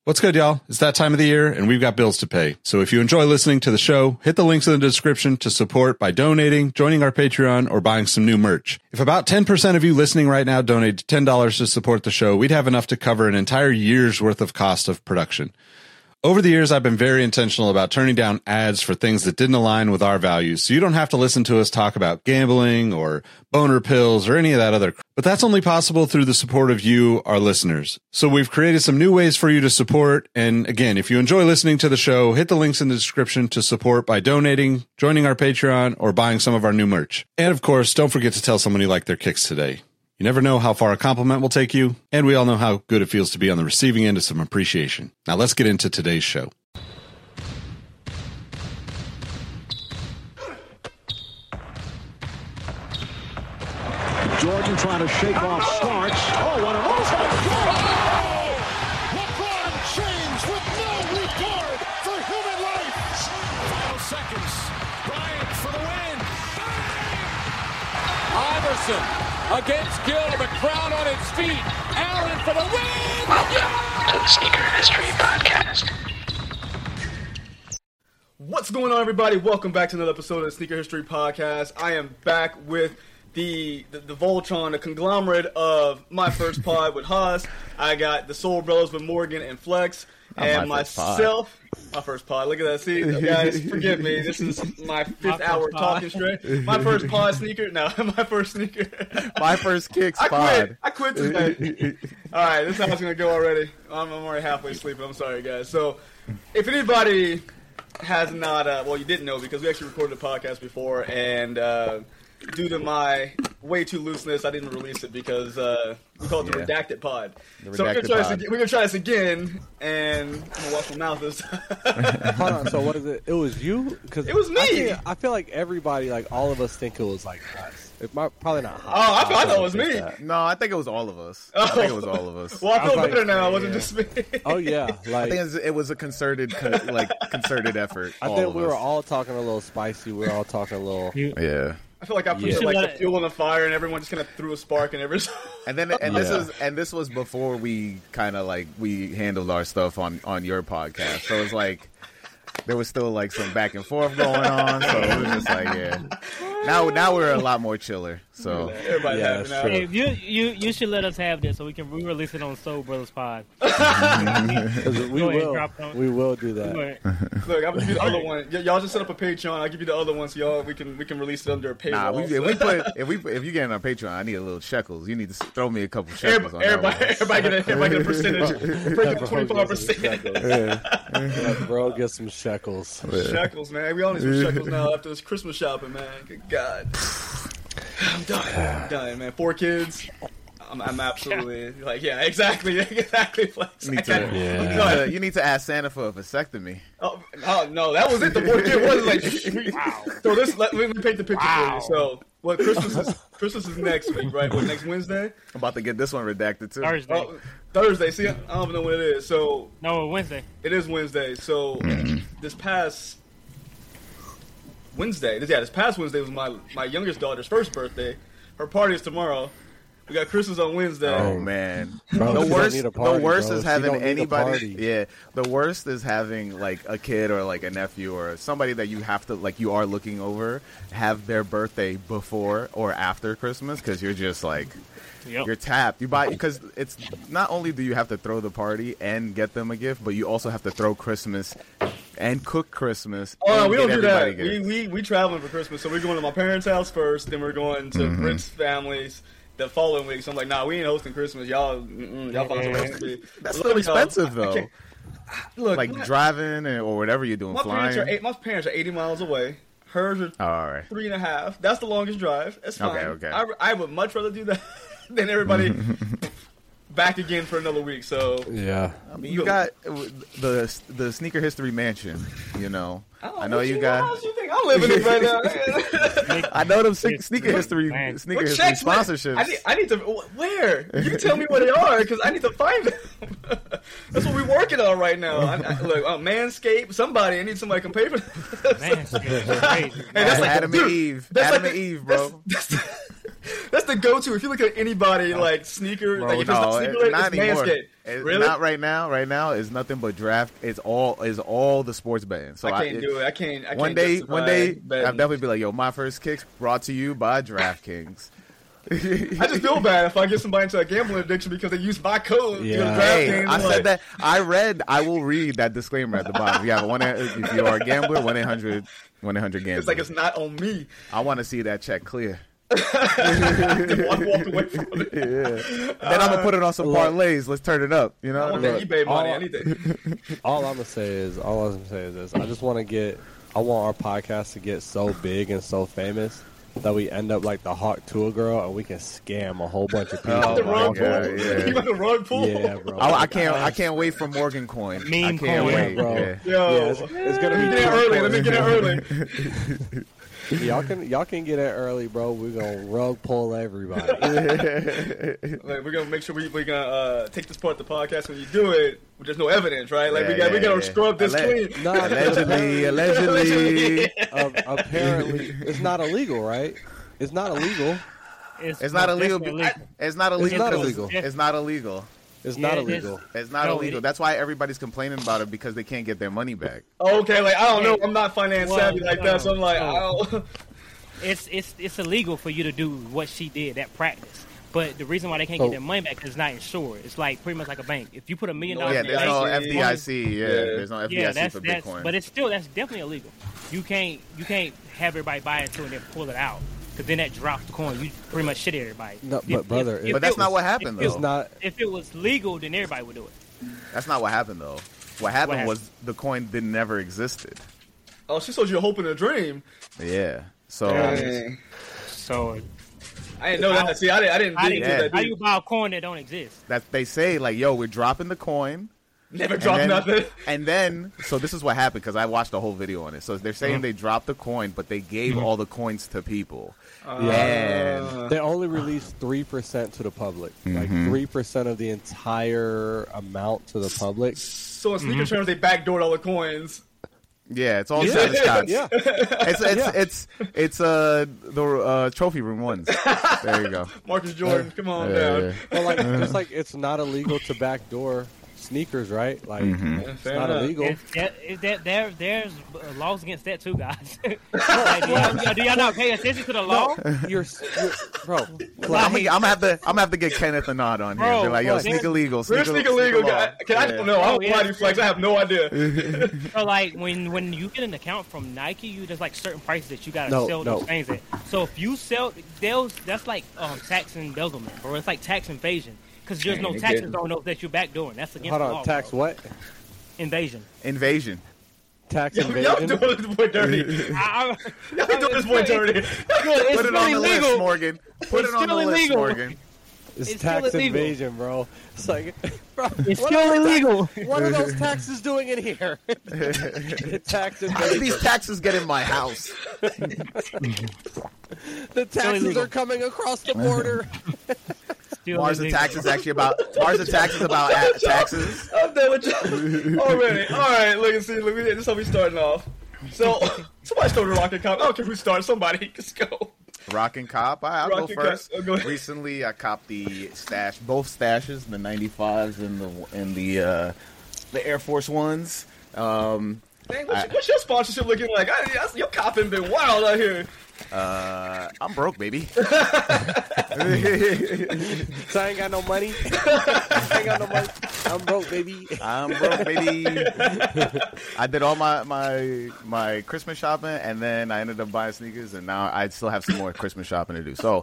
What's good, y'all? It's that time of the year, and we've got bills to pay. So if you enjoy listening to the show, hit the links in the description to support by donating, joining our Patreon, or buying some new merch. If about 10% of you listening right now donate $10 to support the show, we'd have enough to cover an entire year's worth of cost of production. Over the years, I've been very intentional about turning down ads for things that didn't align with our values, so you don't have to listen to us talk about gambling or boner pills or any of that other crap. But that's only possible through the support of you, our listeners. So we've created some new ways for you to support, and again, if you enjoy listening to the show, hit the links in the description to support by donating, joining our Patreon, or buying some of our new merch. And of course, don't forget to tell someone you like their kicks today. You never know how far a compliment will take you, and we all know how good it feels to be on the receiving end of some appreciation. Now let's get into today's show. Jordan trying to shake off Starks. Oh, what a move! LeBron James with no regard for human life. Final seconds. Bryant for the win. Iverson against Gill, the crowd on its feet. Allen for the win. Welcome to the Sneaker History Podcast. What's going on, everybody? Welcome back to another episode of the Sneaker History Podcast. I am back with the Voltron, the conglomerate of my first pod with Haas. I got the Soul Brothers with Morgan and Flex, and myself. My first pod. Look at that. See, guys, forgive me. This is my fifth hour talking straight. My first pod sneaker. No, my first sneaker. My first kicks pod. I quit today. All right, this is how it's going to go already. I'm already halfway sleeping. I'm sorry, guys. So, if anybody has not, well, you didn't know because we actually recorded a podcast before, and due to my way too looseness, I didn't release it because we call it the Redacted Pod. So we're gonna try this again, and I'm gonna wash my mouth this time. Hold on, so what is it? It was you? Cause it was me. I feel like everybody, like all of us, think it was like us. Probably not. I thought it was me. No, I think it was all of us. I think it was all of us. Well, I feel better now. It wasn't just me. Oh yeah, like, I think it was a concerted effort. I think we were all talking a little spicy. We were all talking a little. Yeah. I feel like I put the fuel on the fire, and everyone just kind of threw a spark, and this was before we kind of like we handled our stuff on your podcast. So it was like there was still like some back and forth going on. So it was just like Now we're a lot more chiller. So everybody hey, you should let us have this so we can re-release it on Soul Brothers Pod. we will do that. Look, I'll give you the other one. Y'all just set up a Patreon. I'll give you the other one so y'all we can release it under a paywall. If you get on our Patreon, I need a little shekels. You need to throw me a couple shekels. Everybody get a percentage. Break up 25%. Bro, get some shekels. Shekels, man. We all need some shekels now after this Christmas shopping, man. Good God. I'm dying, man. 4 kids. I'm absolutely exactly, Flex. You need to ask Santa for a vasectomy. Oh no, that was it. The 4 kid was like, wow. So let me paint the picture for you. So, Christmas is next week, right? Next Wednesday? I'm about to get this one redacted too. Thursday. See, I don't even know what it is. So no, Wednesday. It is Wednesday. So this past Wednesday was my youngest daughter's first birthday. Her party is tomorrow. We got Christmas on Wednesday. Oh man, bro, the worst is having anybody. Yeah, the worst is having like a kid or like a nephew or somebody that you have to like you are looking over have their birthday before or after Christmas because you're just like. Yep. You're tapped. You buy because it's not only do you have to throw the party and get them a gift, but you also have to throw Christmas and cook Christmas. Oh no, we don't do that. We traveling for Christmas, so we're going to my parents' house first, then we're going to Brent's family's the following week. So I'm like, nah, we ain't hosting Christmas. Y'all find some recipe. That's still expensive though. Look, like driving or whatever you're doing, flying. My parents are 80 miles away. Hers are 3.5. That's the longest drive. It's fine. Okay. I would much rather do that. Then everybody back again for another week. So yeah, I mean, you got the Sneaker History Mansion. You know, I know you got. What you think I'm living in right now? I know them Sneaker History sponsorships. I need to. Where? You tell me where they are because I need to find them. That's what we're working on right now. Look, Manscaped. I need somebody to come pay for that. Manscaped. Adam and Eve. Adam and Eve, bro. That's the go-to. If you look at anybody like sneaker, Bro, like if no, it's not not sneaker, it's anymore. Manscaped. Really? Not right now. Right now is nothing but draft. It's all the sports betting. So I can't do it. I can't. One day, betting. I'll definitely be like, yo, my first kicks brought to you by DraftKings. I just feel bad if I get somebody into a gambling addiction because they use my code. Yeah. Hey, I said that. I will read that disclaimer at the bottom. If you are a gambler, 1-800 gambler. It's like it's not on me. I want to see that check clear. Walk away from it. Yeah. Then I'm gonna put it on some parlays. Let's turn it up. You know, I want that eBay money. Anything. All I'm gonna say is this. I just want our podcast to get so big and so famous that we end up like the Hawk Tour girl and we can scam a whole bunch of people. The rug pull. yeah. You got the rug pull. Yeah, bro. I can't wait for Morgan Coin. Meme I can't coin, wait, bro. Yeah. Yo, it's gonna be Let me get it early. Y'all can get it early, bro. We're gonna rug pull everybody. Like, we're gonna make sure we're gonna take this part of the podcast when you do it. There's no evidence, right? Like we gotta scrub this clean. No, Allegedly. Apparently, it's not illegal, right? It's not illegal. It's not illegal. It's not illegal. It's not illegal. It's not illegal. It's not illegal. It's not illegal. That's why everybody's complaining about it because they can't get their money back. Okay, like I don't know. I'm not finance savvy like that, so I'm like, I don't. It's illegal for you to do what she did, that practice. But the reason why they can't get their money back is it's not insured. It's like pretty much like a bank. If you put $1 million, Yeah, there's no FDIC. Yeah, there's no FDIC for Bitcoin. But that's definitely illegal. You can't have everybody buy into it and then pull it out. Because then that drops the coin. You pretty much shit everybody. No, but brother, but that's not what happened though. It's not. If it was legal, then everybody would do it. That's not what happened though. What happened was the coin never existed. Oh, she sold you a hope and a dream. Yeah. So. So. I didn't know that. See, I didn't dig into that. How you buy a coin that don't exist? That they say like, yo, we're dropping the coin. Never dropped nothing. And then, so this is what happened because I watched the whole video on it. So they're saying they dropped the coin, but they gave all the coins to people. Yeah. They only released 3% to the public. Like 3% of the entire amount to the public. So in sneaker terms, they backdoored all the coins. Yeah, it's all Travis Scott's. Yeah. It's the trophy room ones. There you go. Marcus Jordan, come on down. Well, like just like it's not illegal to backdoor sneakers, right? Like it's not illegal. There's laws against that too, guys. Like, do y'all not pay attention to the law? You're bro. I'm gonna have to get Kenneth a nod on here. Bro, They're like, yo, bro, sneaker legal. We're sneaker legal, guy. I don't know. I don't know why you flex. I have no idea. So like when you get an account from Nike, there's like certain prices that you gotta sell those things at. So if you sell those, that's like tax embezzlement, bro. It's like tax invasion. Because there's no taxes on those that you're backdooring. That's against the law. Hold on, tax bro. what? Invasion. Tax Y'all invasion. doing this boy dirty. Y'all doing this boy dirty. Put it on the list, Morgan. Put it on the list, Morgan. It's tax invasion, bro. It's like, bro, it's still illegal. What are those taxes doing in here? Tax invasion. How did these taxes get in my house? The taxes are coming across the border. Mars Attacks is actually about taxes. I'm done with you already. All right, look, this is how we starting off. So somebody started Rock and Cop. I don't care who started. Somebody just go. Rock and Cop. I'll go first. Go ahead. Recently, I copped both stashes, the 95s and the Air Force Ones. Dang, what's your sponsorship looking like? Your copping been wild out here. I'm broke, baby. So I ain't got no money. I'm broke, baby. I did all my Christmas shopping, and then I ended up buying sneakers, and now I still have some more Christmas shopping to do. So,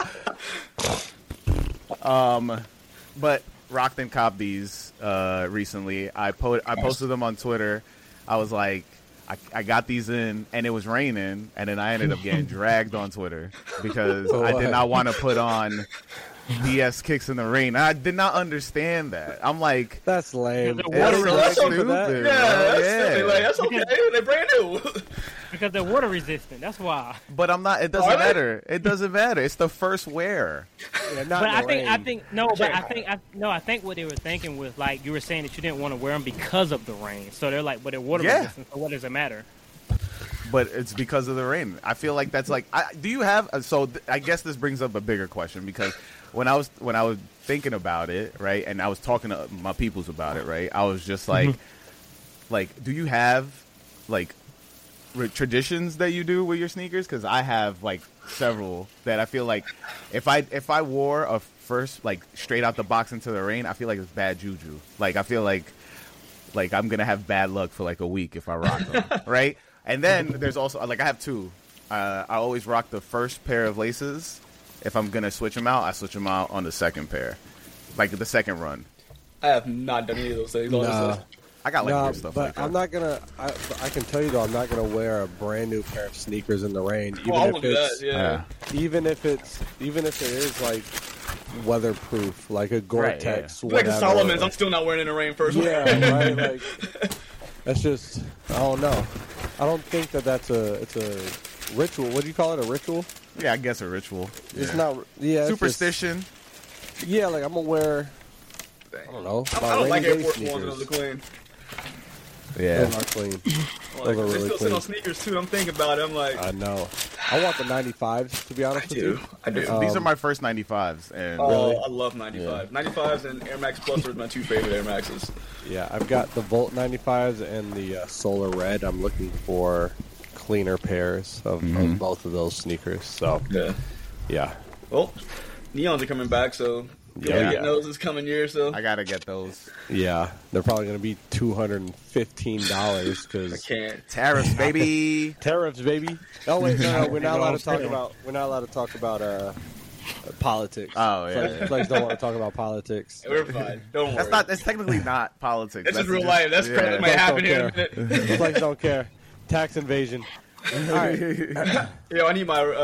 but rocked and copped these recently. I posted them on Twitter. I was like, I got these in, and it was raining, and then I ended up getting dragged on Twitter because I did not want to put on DS kicks in the rain. I did not understand that. I'm like, that's lame. That's stupid. That's okay. They're brand new. Because they're water resistant. That's why. But I'm not. It doesn't matter. It doesn't matter. It's the first wear. Yeah, but I think what they were thinking was like you were saying that you didn't want to wear them because of the rain. So they're like, but they're water resistant. So what does it matter? but it's because of the rain. I feel like that's like. Do you have? I guess this brings up a bigger question because when I was thinking about it, right, and I was talking to my peoples about it, right, I was just like, do you have like traditions that you do with your sneakers? Because I have like several that I feel like if I wore a first like straight out the box into the rain, I feel like it's bad juju. Like I feel like I'm gonna have bad luck for like a week if I rock them, right? And then there's also like I have two. I always rock the first pair of laces. If I'm gonna switch them out, I switch them out on the second pair, like the second run. I have not done any of those things. Honestly. I got weird stuff but like that. I'm not gonna. I can tell you though, I'm not gonna wear a brand new pair of sneakers in the rain, even if it is like weatherproof, like a Gore-Tex. Right, yeah. Like a Solomon's, I'm still not wearing it in the rain first. Yeah, right. Like that's just. I don't know. I don't think that's it's a ritual. What do you call it? A ritual? Yeah, I guess a ritual. It's not. Yeah, superstition. Yeah, like I'm gonna wear. I don't know. I don't like Air Force Ones when they're clean. Yeah, those are clean. Like, those are really still sit on sneakers too. I'm thinking about it. I'm like, I know. I want the 95s to be honest with you. I do. These are my first 95s, and I love 95. Yeah. 95s and Air Max Plus are my two favorite Air Maxes. Yeah, I've got the Volt 95s and the Solar Red. I'm looking for cleaner pairs of both of those sneakers. So yeah. Well, Neons are coming back, so. Yeah, getting those this coming year, so I gotta get those. Yeah, they're probably gonna be $215 because I can't. Tariffs, baby. Tariffs, baby. Oh wait, no, we're not allowed to talk about. We're not allowed to talk about politics. Oh yeah, Flex don't want to talk about politics. We're fine. Don't worry. That's technically not politics. That's just real life. That's crap that might happen here in a minute. Flex don't care. Tax invasion. All right. Yo, I need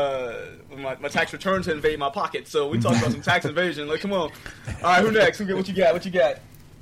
my tax return to invade my pocket. So we talked about some tax invasion. Like, come on. All right, who next? What you got? What you got?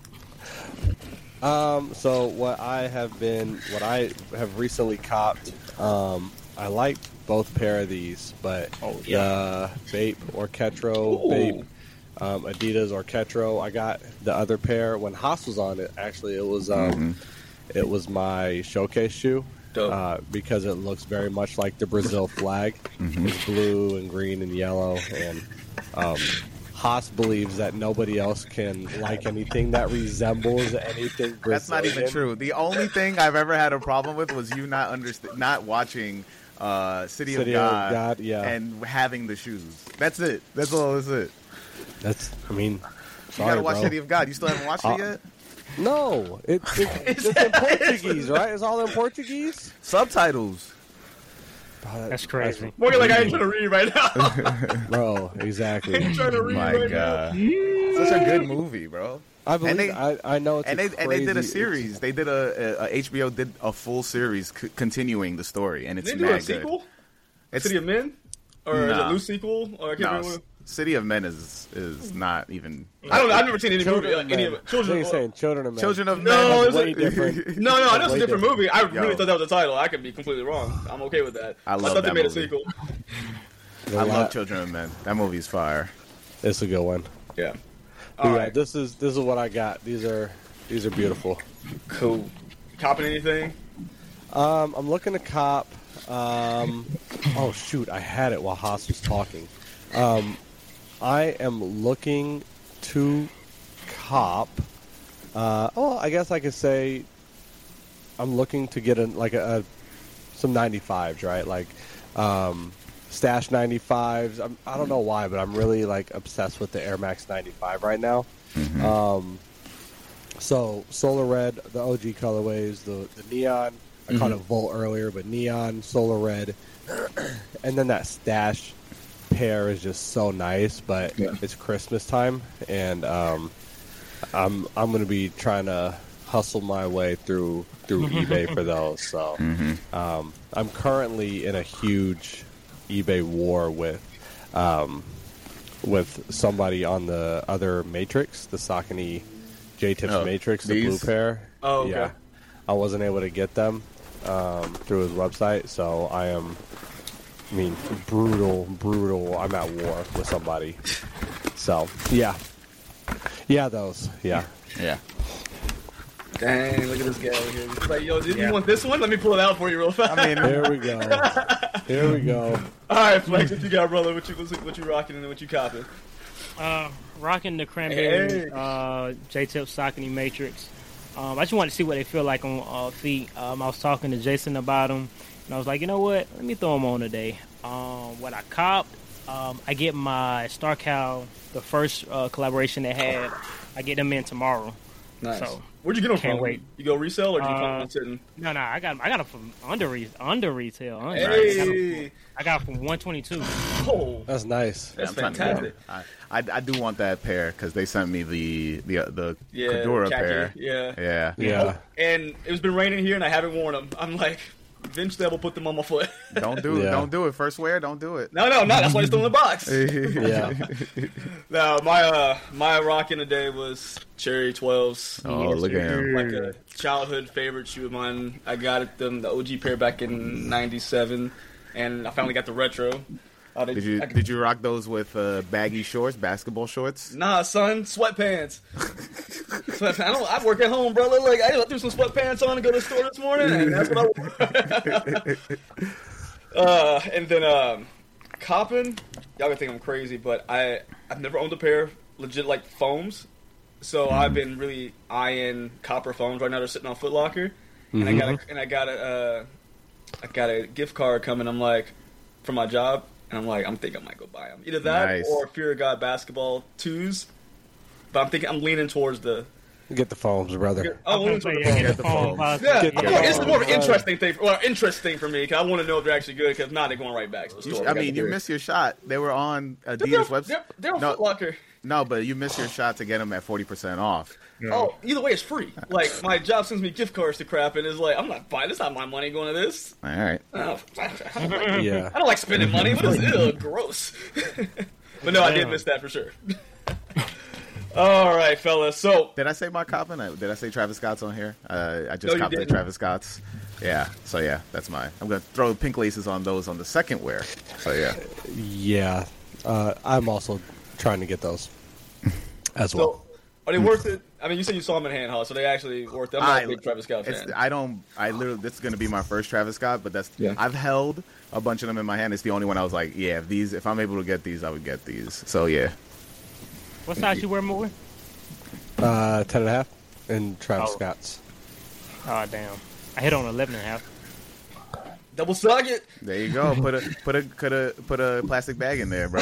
So what I have recently copped. I like both pair of these, but Bape or Ketro, Bape, Adidas or Ketro. I got the other pair when Haas was on it. Actually, it was my showcase shoe. Because it looks very much like the Brazil flag. It's blue and green and yellow. And Haas believes that nobody else can like anything that resembles anything Brazilian. That's not even true. The only thing I've ever had a problem with was you not watching City of God and having the shoes. That's it. That's all. That's it. You gotta watch City of God. You still haven't watched it yet? No, it's in Portuguese, right? It's all in Portuguese. Subtitles. That's crazy. Morgan, like I ain't trying to read right now, bro. Exactly. I'm trying to read right now. Such a good movie, bro. I believe. I know it's and they did a series. They did a HBO did a full series continuing the story, and it's they do a sequel. City of Men, or is it a new sequel? Or I can't remember. City of Men is not even. I don't know. I've never seen any movie. Any of it. Children of Men. Children of Men. No, it's way different. No, I know it's a different movie. I really thought that was the title. I could be completely wrong. I'm okay with that. I thought they made a sequel. I love Children of Men. That movie's fire. It's a good one. Yeah. All right. This is what I got. These are beautiful. Cool. Copping anything? I'm looking to cop. Oh shoot! I had it while Haas was talking. I am looking to cop. I guess I could say I'm looking to get some 95s, right? Like Stash 95s. I don't know why, but I'm really obsessed with the Air Max 95 right now. So Solar Red, the OG colorways, the neon. I called it Volt earlier, but neon, Solar Red, and then that Stash pair is just so nice. But it's Christmas time, and I'm going to be trying to hustle my way through eBay for those. So I'm currently in a huge eBay war with somebody on the other Matrix, the Saucony J-Tips Matrix, the blue pair. Oh, okay. Yeah, I wasn't able to get them through his website, so brutal. I'm at war with somebody. So yeah, those. Yeah. Dang, look at this guy over here. He's like, yo, did you want this one? Let me pull it out for you real fast. I mean, here we go. Here we go. All right, Flex, what you got, brother? What you rocking and what you copping? Rocking the Cranberry J-Tip Saucony Matrix. I just wanted to see what they feel like on feet. I was talking to Jason about them, and I was like, you know what? Let me throw them on today. What I copped, I get my Star Cow, the first collaboration they had. I get them in tomorrow. Nice. So, where'd you get them can't from? Wait. You go resell or do you plan on sitting? No, I got them from under retail. Hey. I got them from 122. Oh, that's nice. That's fantastic. I do want that pair because they sent me the Kadura pair. Yeah. And it's been raining here, and I haven't worn them. I'm like, eventually I will put them on my foot. Don't do it. First wear, don't do it. No. That's why it's still in the box. Yeah. No, my rocking today was Cherry 12s. Oh, look at him. Like a childhood favorite shoe of mine. I got them, the OG pair, back in '97, and I finally got the retro. Did you rock those with baggy shorts, basketball shorts? Nah, son, sweatpants. I work at home, brother. Like, I threw some sweatpants on to go to the store this morning, and that's what I wore. And then copping, y'all gonna think I'm crazy, but I've never owned a pair of legit like foams, so I've been really eyeing copper foams right now. They're sitting on Foot Locker, and I got a gift card coming. I'm like, for my job. And I'm like, I'm thinking I might go buy them. Either that or Fear of God basketball 2s. But I'm leaning towards the... Get the foams, brother. Get the foams. It's more of an interesting thing. Well, interesting for me because I want to know if they're actually good. Because now they're going right back to the store. You missed your shot. They were on Adidas website. They're on Foot Locker. No, but you missed your shot to get them at 40% off. Oh, either way, it's free. Like, my job sends me gift cards to crap, and it's like, I'm not buying this. Not my money going to this. All right. I don't like spending money. What is it? Ew, gross. But no, I did miss that for sure. All right, fellas. So, did I say my copping? Did I say Travis Scott's on here? I just copped the Travis Scott's. Yeah. So yeah, that's mine. I'm gonna throw pink laces on those on the second wear. So yeah. Yeah. I'm also trying to get those as well. Are they worth it? I mean, you said you saw them in hand, huh? So they actually worth it. I'm not a big Travis Scott fan. This is going to be my first Travis Scott, but I've held a bunch of them in my hand. It's the only one I was like, yeah, if I'm able to get these, I would get these. So, yeah. What size you wear more? 10.5 in Travis Scott's. Oh, damn. I hit on 11.5. Double suck it. There you go. Put a plastic bag in there, bro.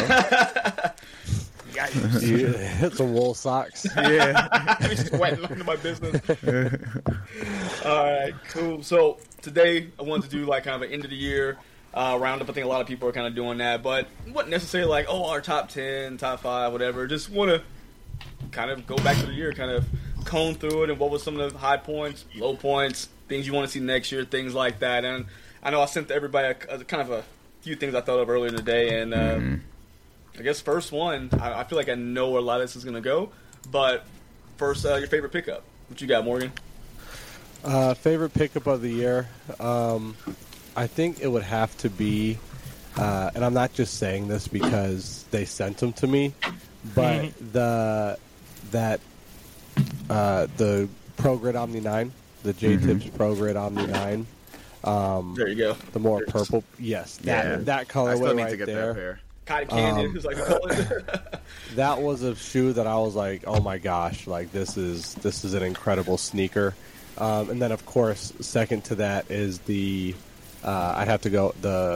It's a wool socks. Yeah. I'm sweating under my business. All right, cool. So today I wanted to do like kind of an end of the year roundup. I think a lot of people are kind of doing that, but wasn't necessarily like, our top 10, top 5, whatever. Just want to kind of go back to the year, kind of comb through it, and what was some of the high points, low points, things you want to see next year, things like that. And I know I sent to everybody kind of a few things I thought of earlier in the day, and I guess first one, I feel like I know where a lot of this is going to go, but first, your favorite pickup. What you got, Morgan? Favorite pickup of the year? I think it would have to be, and I'm not just saying this because they sent them to me, but the Pro Grid Omni 9, the J-Tips Pro Grid Omni 9. There you go. The more purple, yes, that colorway I still need right to get there. that pair. Cotton candy, like we call it. That was a shoe that I was like, oh my gosh, like this is an incredible sneaker. And then of course, second to that is the I'd have to go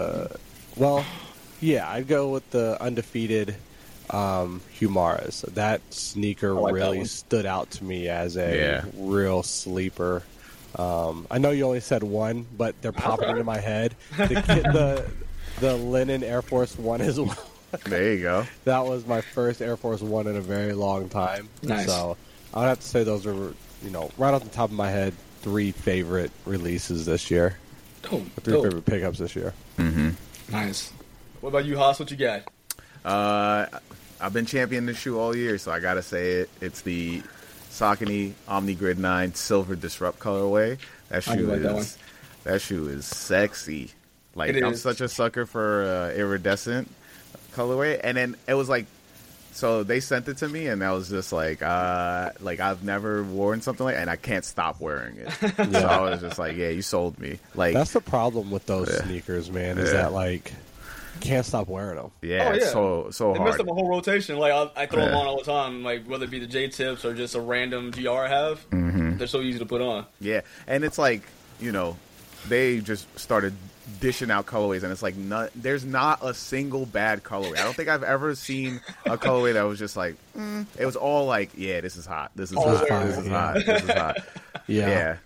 I'd go with the undefeated Humaras. That sneaker really stood out to me as a real sleeper. I know you only said one, but they're popping into my head. The linen Air Force One as well. There you go. That was my first Air Force One in a very long time. Nice. So I would have to say those are, right off the top of my head, 3 favorite releases this year. Favorite pickups this year. Mm-hmm. Nice. What about you, Haas? What you got? I've been championing this shoe all year, so I gotta say it. It's the Saucony Omni Grid 9 Silver Disrupt colorway. That shoe is sexy. Like, I'm such a sucker for iridescent colorway. And then it was like So they sent it to me, and I was just like I've never worn something like that, and I can't stop wearing it. So I was just like, yeah, you sold me. Like that's the problem with those sneakers, man, is that like you can't stop wearing them. Yeah, it's so hard. They messed up my whole rotation. Like I throw them on all the time, like whether it be the J tips or just a random GR I have. Mm-hmm. They're so easy to put on. Yeah, and it's like, you know, they just started dishing out colorways, and it's like there's not a single bad colorway. I don't think I've ever seen a colorway that was just like it was all like, yeah, this is hot, this is hot, this is hot, this is hot. Yeah.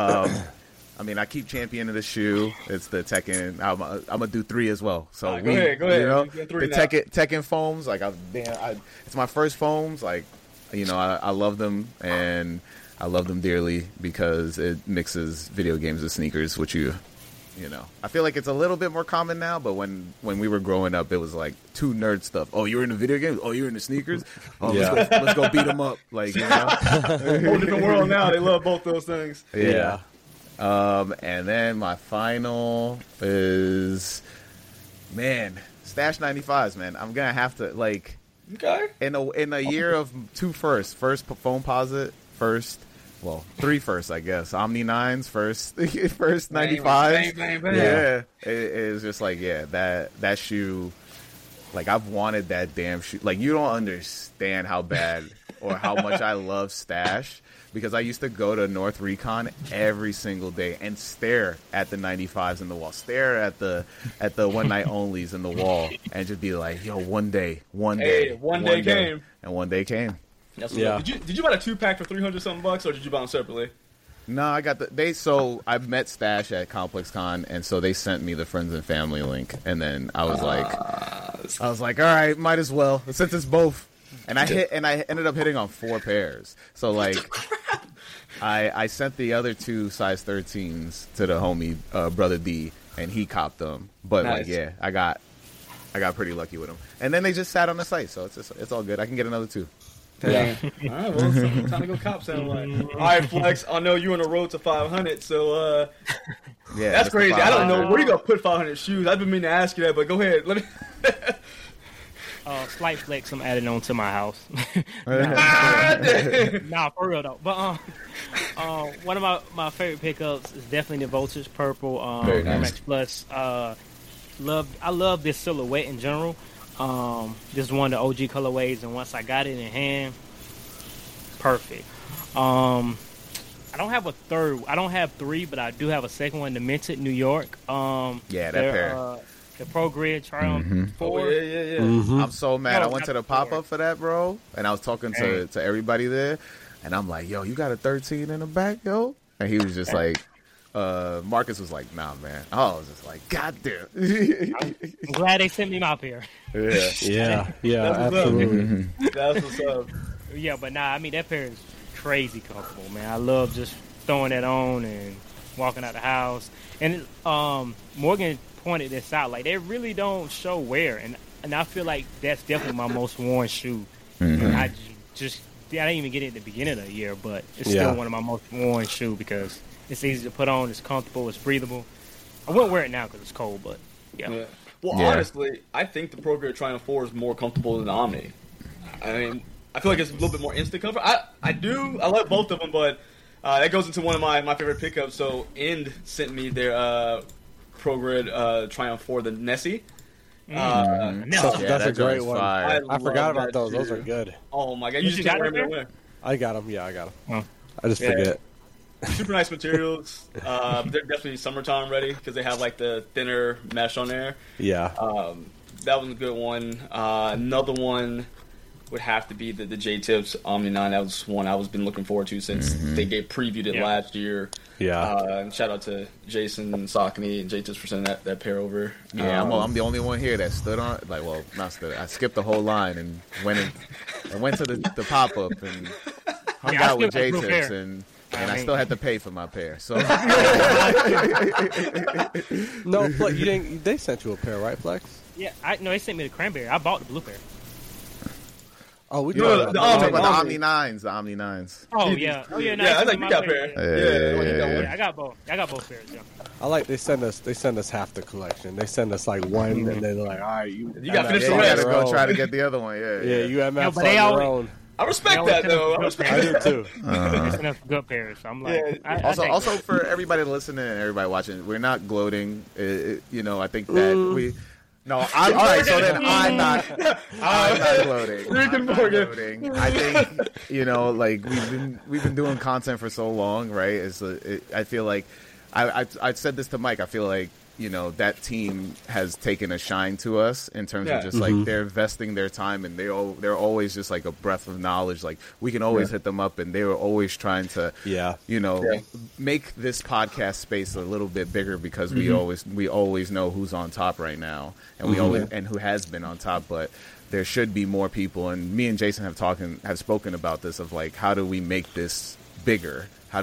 I mean, I keep championing the shoe. It's the Tekken. I'm gonna do 3 as well. So go ahead. You know, the Tekken foams. Like it's my first foams. Like, you know, I love them, and I love them dearly because it mixes video games with sneakers, which you know. I feel like it's a little bit more common now, but when we were growing up, it was like too nerd stuff. Oh, you were in the video games? Oh, you were in the sneakers? Oh, let's go beat them up. Like, you know? Whole different world now. They love both those things. Yeah. And then my final is, man, Stash 95s, man. I'm going to have to, like, in a year of 2 firsts. First Foamposite, well, 3 firsts, I guess. Omni 9s, first 95s. Yeah. It is just like, yeah, that shoe, like, I've wanted that damn shoe. Like, you don't understand how bad or how much I love Stash, because I used to go to North Recon every single day and stare at the 95s in the wall, stare at the one night onlys in the wall, and just be like, yo, one day came. And one day came. Did you buy a 2-pack for $300-something bucks, or did you buy them separately? No, I got so I met Stash at Complex Con, and so they sent me the friends and family link, and then I was like, all right, might as well, since it's both. And I ended up hitting on 4 pairs. So like, I sent the other 2 size 13s to the homie brother D, and he copped them. But nice. Like, yeah, I got pretty lucky with them. And then they just sat on the site, so it's all good. I can get another 2. Yeah. All right, well, time to go cop sound like. All right, Flex, I know you're on the road to 500, so yeah, that's crazy. I don't know where you gonna put 500 shoes. I've been meaning to ask you that, but go ahead. Let me. Slight flex I'm adding on to my house. Nah, for real though. But one of my favorite pickups is definitely the Voltage Purple Air Max Plus. I love this silhouette in general. This is one of the OG colorways, and once I got it in hand, perfect. I don't have a third. I don't have 3, but I do have a second one, the Minted New York. That pair. The Pro Grid Triumph 4. Oh, yeah. Mm-hmm. I'm so mad. I went to the pop-up for that, bro, and I was talking to everybody there, and I'm like, yo, you got a 13 in the back, yo? And he was just like, Marcus was like, nah, man. I was just like, God damn. I'm glad they sent me my pair. Yeah, That's absolutely. That's what's up. Yeah, but nah, I mean, that pair is crazy comfortable, man. I love just throwing that on and walking out the house. And Morgan pointed this out, like, they really don't show wear, and I feel like that's definitely my most worn shoe. Mm-hmm. I didn't even get it at the beginning of the year, but it's still one of my most worn shoe because it's easy to put on, it's comfortable, it's breathable. I wouldn't wear it now because it's cold, but yeah. Well, honestly, I think the Pro Grid Triumph 4 is more comfortable than the Omni. I mean, I feel like it's a little bit more instant comfort. I like both of them, but that goes into one of my favorite pickups. So End sent me their Pro Grid Triumph 4, the Nessie. That's a great one. I forgot about those. Shoe. Those are good. Oh my god, you just got them. I got them. Yeah, I got them. I just forget. Super nice materials. They're definitely summertime ready because they have like the thinner mesh on there. Yeah. That was a good one. Another one would have to be the J-Tips Omni 9. That was one I was been looking forward to since they previewed it last year. Yeah. And shout out to Jason and Saucony and J-Tips for sending that pair over. Yeah, I'm the only one here that stood on it. Like, well, not stood. I skipped the whole line and went to the pop-up and hung out with J-Tips and I still had to pay for my pair. So no, Flex, you didn't. They sent you a pair, right, Flex? Yeah, they sent me the cranberry. I bought the blue pair. Oh, we talking about the Omni 9s. The Omni 9s. Oh yeah. Oh yeah. I think you got a pair. Yeah, I got both. I got both pairs. Yeah. I like they send us half the collection. They send us like one, and then they're like, all right, you got to finish the rest. You got to go try to get the other one. Yeah. You have on your own. I respect that though. I do too. Enough good pairs. So I'm like, also for everybody listening and everybody watching, we're not gloating. I think that we. No, I'm all right. So then I'm not gloating. I'm not gloating. I think like we've been doing content for so long, right? I feel like I said this to Mike. I feel like that team has taken a shine to us in terms of just like they're investing their time, and they're always just like a breath of knowledge. Like we can always hit them up, and they were always trying to make this podcast space a little bit bigger because we always know who's on top right now, and we always and who has been on top, but there should be more people. And me and Jason have spoken about this of like, how do we make this bigger? How do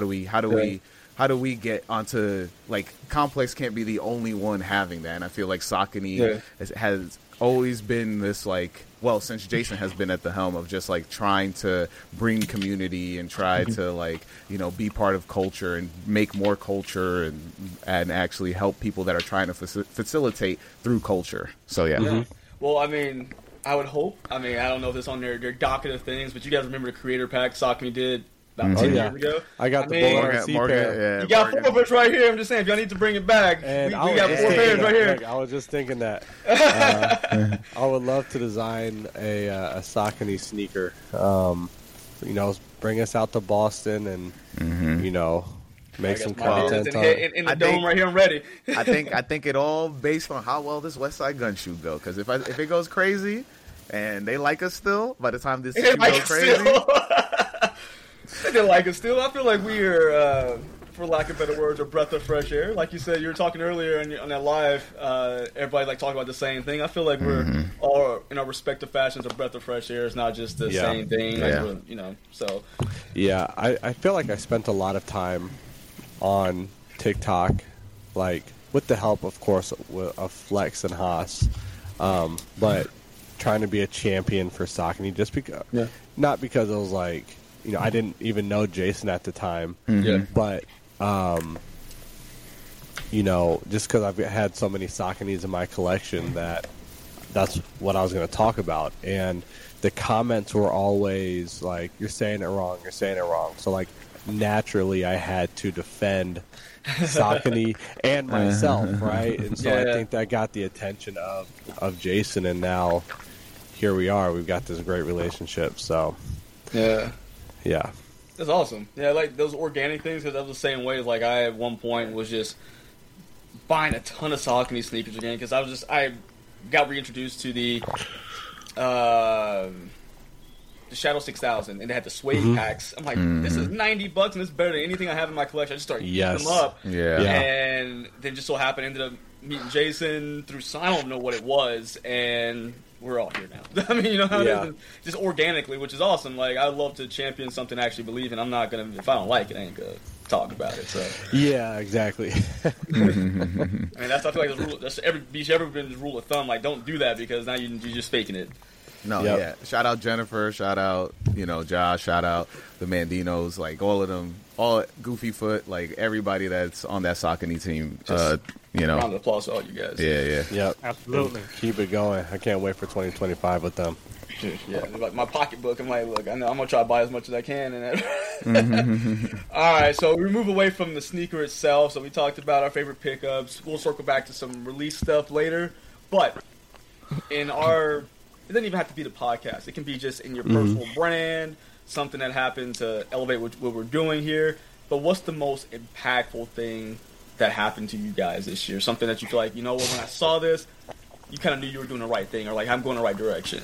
we get onto, like, Complex can't be the only one having that. And I feel like Saucony has always been this, like, well, since Jason has been at the helm of just, like, trying to bring community and try to, like, be part of culture and make more culture and actually help people that are trying to facilitate through culture. So, yeah. Well, I mean, I would hope. I mean, I don't know if it's on their docket of things, but you guys remember the creator pack Saucony did about 10 years ago. I got the Bull pair. You got 4 of us right here. I'm just saying, if y'all need to bring it back, we got 4 pairs right here. I was just thinking that. I would love to design a Saucony sneaker. Bring us out to Boston and, make some content on it. In the dome right here, I'm ready. I think it all based on how well this West Side Gun shoot go. Because if it goes crazy and they like us still, by the time this shoot goes crazy... They didn't like us still. I feel like we are, for lack of better words, a breath of fresh air. Like you said, you were talking earlier on that live, everybody like talking about the same thing. I feel like we're all, in our respective fashions, a breath of fresh air. It's not just the same thing. Like so. Yeah, I feel like I spent a lot of time on TikTok, like, with the help, of course, of Flex and Haas, but trying to be a champion for Saucony just because, not because it was like, I didn't even know Jason at the time, but, just because I've had so many Sauconys in my collection that's what I was going to talk about. And the comments were always like, you're saying it wrong. So, like, naturally I had to defend Saucony and myself, right? And so I think that got the attention of Jason, and now here we are. We've got this great relationship, so... Yeah. That's awesome. Yeah, like those organic things, because I was the same way. Like I at one point was just buying a ton of Saucony sneakers again because I got reintroduced to the Shadow 6000, and they had the suede packs. I'm like, this is $90 and it's better than anything I have in my collection. I just started eating them up. And then just so happened ended up meeting Jason through, I don't know what it was, and we're all here now. I mean, how it is, just organically, which is awesome. Like, I love to champion something I actually believe in. I'm not going to, if I don't like it, I ain't going to talk about it. So yeah, exactly. I mean, I feel like that's ever been the rule of thumb. Like, don't do that because now you're just faking it. No, Shout out Jennifer. Shout out, Josh. Shout out the Mandinos. Like, all of them. All Goofy Foot. Like, everybody that's on that Saucony team. Round of applause to all you guys. Yeah. Yep. Absolutely. Keep it going. I can't wait for 2025 with them. Yeah, like my pocketbook. I'm like, look, I know I'm gonna try to buy as much as I can. And all right, so we move away from the sneaker itself. So we talked about our favorite pickups. We'll circle back to some release stuff later. But it doesn't even have to be the podcast. It can be just in your personal brand, something that happened to elevate what we're doing here. But what's the most impactful thing that happened to you guys this year? Something that you feel like, when I saw this, you kind of knew you were doing the right thing, or like, I'm going the right direction.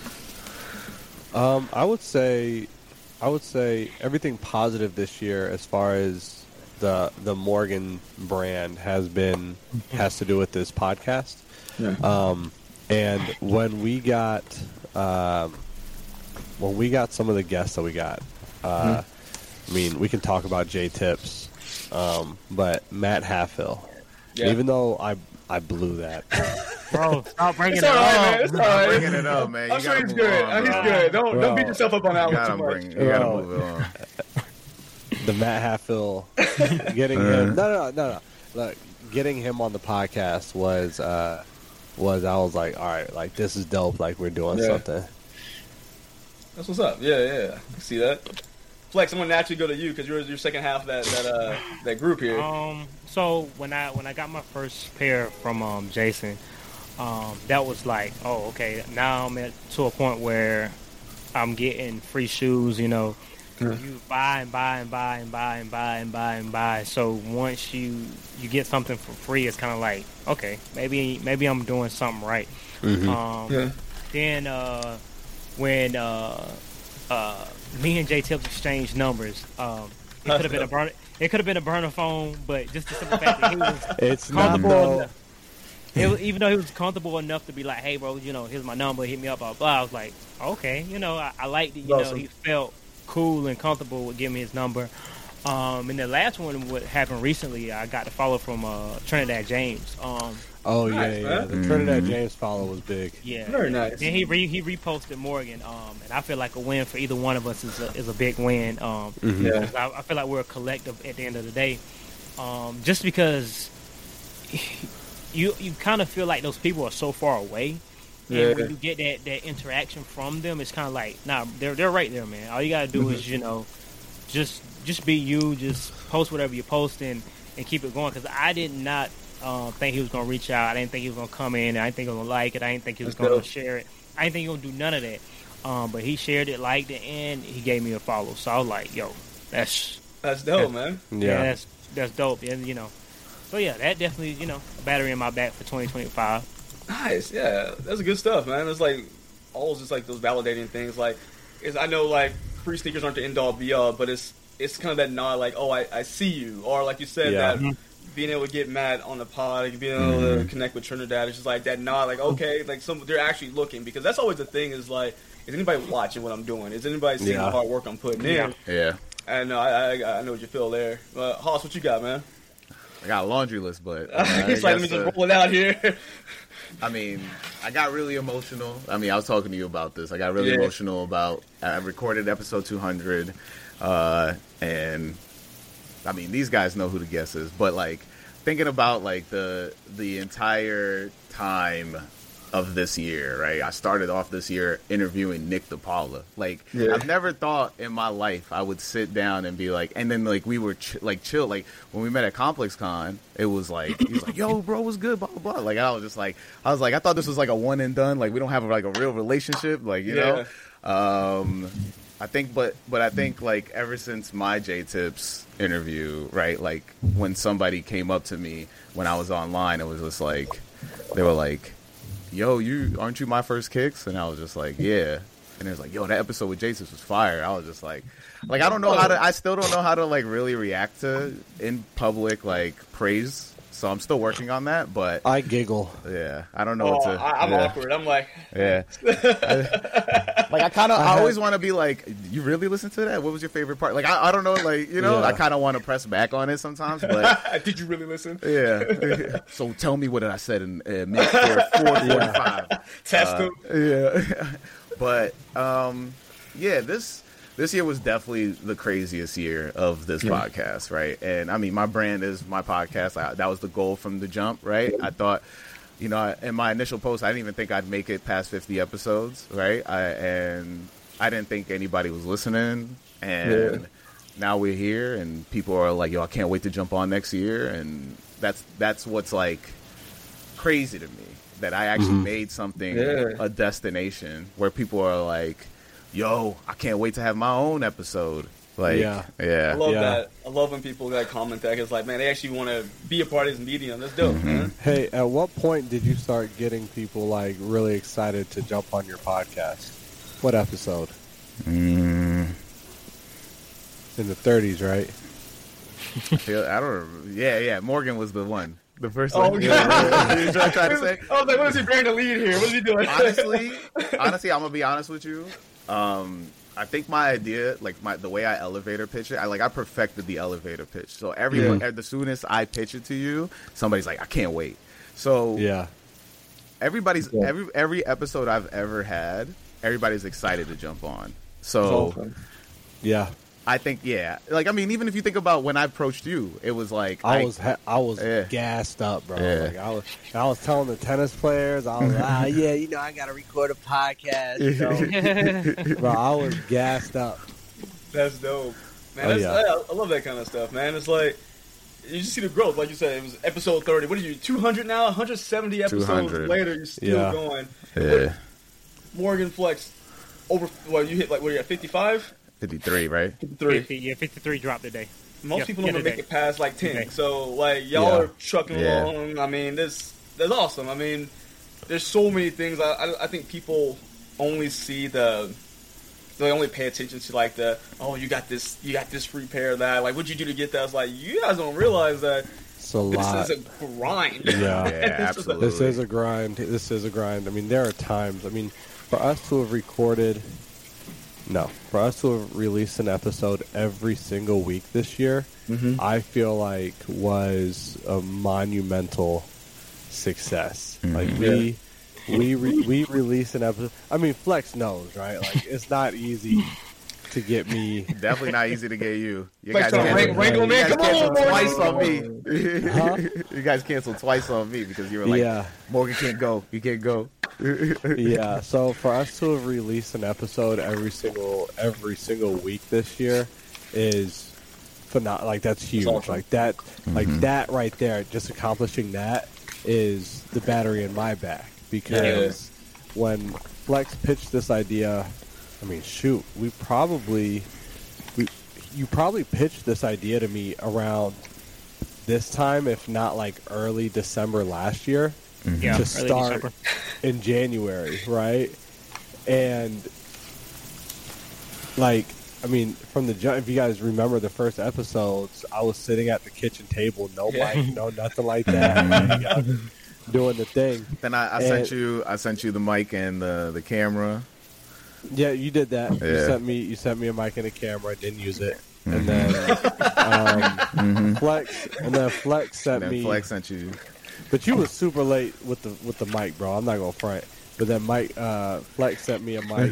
I would say everything positive this year as far as the Morgan brand has to do with this podcast. Yeah. And when we got some of the guests that we got, I mean, we can talk about Jay Tips, but Matt Halfhill, even though I blew that, Bro, stop bringing it up. Man. It's all right. Bringing it up, man. I'm sure he's good. He's good. Don't beat yourself up on that one too much. You gotta move it on. The Matt Hatfield getting him. No. Look, getting him on the podcast was I was like, all right, like this is dope. Like we're doing something. That's what's up. Yeah. I see that. Flex, I'm gonna naturally go to you because you're your second half of that group here. So when I got my first pair from Jason, that was like, oh, okay. Now I'm to a point where I'm getting free shoes. You know, you buy and buy and buy and buy and buy and buy and buy. So once you get something for free, it's kind of like, okay, maybe I'm doing something right. Mm-hmm. Then when me and J Tips exchanged numbers, it could have been a burner. It could have been a burner phone, but just the simple fact that he was comfortable enough. Even though he was comfortable enough to be like, "Hey, bro, you know, here's my number. Hit me up." Blah blah. I was like, "Okay, you know, I liked it. You know, he felt cool and comfortable with giving me his number." And the last one, what happened recently, I got the follow from Trinidad James. Nice, yeah. The Trinidad James follow was big. Yeah, very nice. Then he reposted Morgan, and I feel like a win for either one of us is a big win. I feel like we're a collective at the end of the day. Just because you kind of feel like those people are so far away. And when you get that interaction from them, it's kind of like, nah, they're right there, man. All you gotta do is, you know, just be you, just post whatever you post and keep it going. Because I did not think he was gonna reach out. I didn't think he was gonna come in. I didn't think he was gonna like it. I didn't think he was gonna share it. I didn't think he was gonna do none of that. But he shared it, liked it, and he gave me a follow. So I was like, yo, that's dope, man. Yeah, that's dope. And you know, so yeah, that definitely, you know, a battery in my back for 2025. Nice, yeah, that's good stuff, man. It's like always just like those validating things. Like, I know like free sneakers aren't the end all be all, but it's kind of that nod, like, oh, I see you, or like you said, that being able to get Matt on the pod, like, being able to connect with Trinidad, it's just like that nod, like, okay, like they're actually looking, because that's always the thing is like, is anybody watching what I'm doing? Is anybody seeing the hard work I'm putting in? Yeah. And I know what you feel there. Hoss, what you got, man? I got a laundry list, but it's like, let me just roll it out here. I mean, I got really emotional. I mean, I was talking to you about this. I got really emotional about. I recorded episode 200, and I mean, these guys know who the guest is. But like, thinking about like the entire time of this year, right? I started off this year interviewing Nick DePaula. Like, I've never thought in my life I would sit down and be like, and then like we were chill. Like when we met at Complex Con, it was like he was like, "Yo, bro, what's good?" Blah blah blah. Like I was like, I thought this was like a one and done. Like we don't have like a real relationship. Like you know, I think, but I think like ever since my J Tips interview, right? Like when somebody came up to me when I was online, it was just like they were like, "Yo, aren't you my first kicks?" And I was just like, "Yeah." And it was like, "Yo, that episode with Jason was fire." I was just like I don't know I still don't know how to like really react to in public like praise. So I'm still working on that, but I giggle. Yeah, I don't know what to. I'm awkward. I'm like, like I always want to be like, "You really listen to that? What was your favorite part?" Like I don't know, like you know, I kind of want to press back on it sometimes. But did you really listen? Yeah. So tell me what I said in minute 4:45. Test them. Yeah. But this year was definitely the craziest year of this podcast, right? And I mean, my brand is my podcast. That was the goal from the jump, right? I thought, you know, in my initial post, I didn't even think I'd make it past 50 episodes, right? And I didn't think anybody was listening. And now we're here, and people are like, "Yo, I can't wait to jump on next year." And that's what's like crazy to me, that I actually made something a destination where people are like, "Yo, I can't wait to have my own episode." Like, I love that. I love when people like comment that. It's like, man, they actually want to be a part of this medium. That's dope, man. Hey, at what point did you start getting people like really excited to jump on your podcast? What episode? In the 30s, right? I don't. Yeah. Morgan was the one. The first one. Okay. You know what I'm trying to say? I was like, what is he bringing the lead here? What is he doing? Honestly, I'm gonna be honest with you. I think my idea, like the way I elevator pitch it, I perfected the elevator pitch. So everyone, as soon as I pitch it to you, somebody's like, "I can't wait." So every episode I've ever had, everybody's excited to jump on. So, yeah. I think, like, I mean, even if you think about when I approached you, it was like I was gassed up, bro. Yeah. Like I was telling the tennis players, I was like, I got to record a podcast. Bro, I was gassed up. That's dope, man. I love that kind of stuff, man. It's like you just see the growth, like you said. It was episode 30. What are you, 200 now? 170 episodes 200. later, you're still going. Yeah. Morgan Flex over. Well, you hit like what are you at 55? 53, right? 53. 53 dropped today. Most people don't even make it past like 10. Okay. So like y'all are trucking along. I mean, that's awesome. I mean, there's so many things. I think people only see they only pay attention to like you got this free pair of that. Like, what'd you do to get that? It's like you guys don't realize that it's a lot. This is a grind. Yeah, absolutely. This is a grind. I mean, there are times. I mean, for us to have released an episode every single week this year, I feel like was a monumental success. Like we release an episode. I mean, Flex knows, right? Like it's not easy to get me. Definitely not easy to get you. You guys canceled twice on me. You guys canceled twice on me because you were like, Morgan can't go. You can't go. Yeah, so for us to have released an episode every single week this year is phenomenal. Like that's huge. Awesome. Like that, that right there, just accomplishing that is the battery in my back. Because when Flex pitched this idea, I mean, shoot, you probably pitched this idea to me around this time, if not like early December last year. To start in January, right? And like, I mean, from the jump, if you guys remember the first episodes, I was sitting at the kitchen table, no mic, no nothing like that, doing the thing. Then I sent you the mic and the camera. Yeah, you did that. Yeah. You sent me a mic and a camera. I didn't use it. And then Flex sent me. Flex sent you. But you was super late with the mic, bro. I'm not gonna front. But then Flex sent me a mic.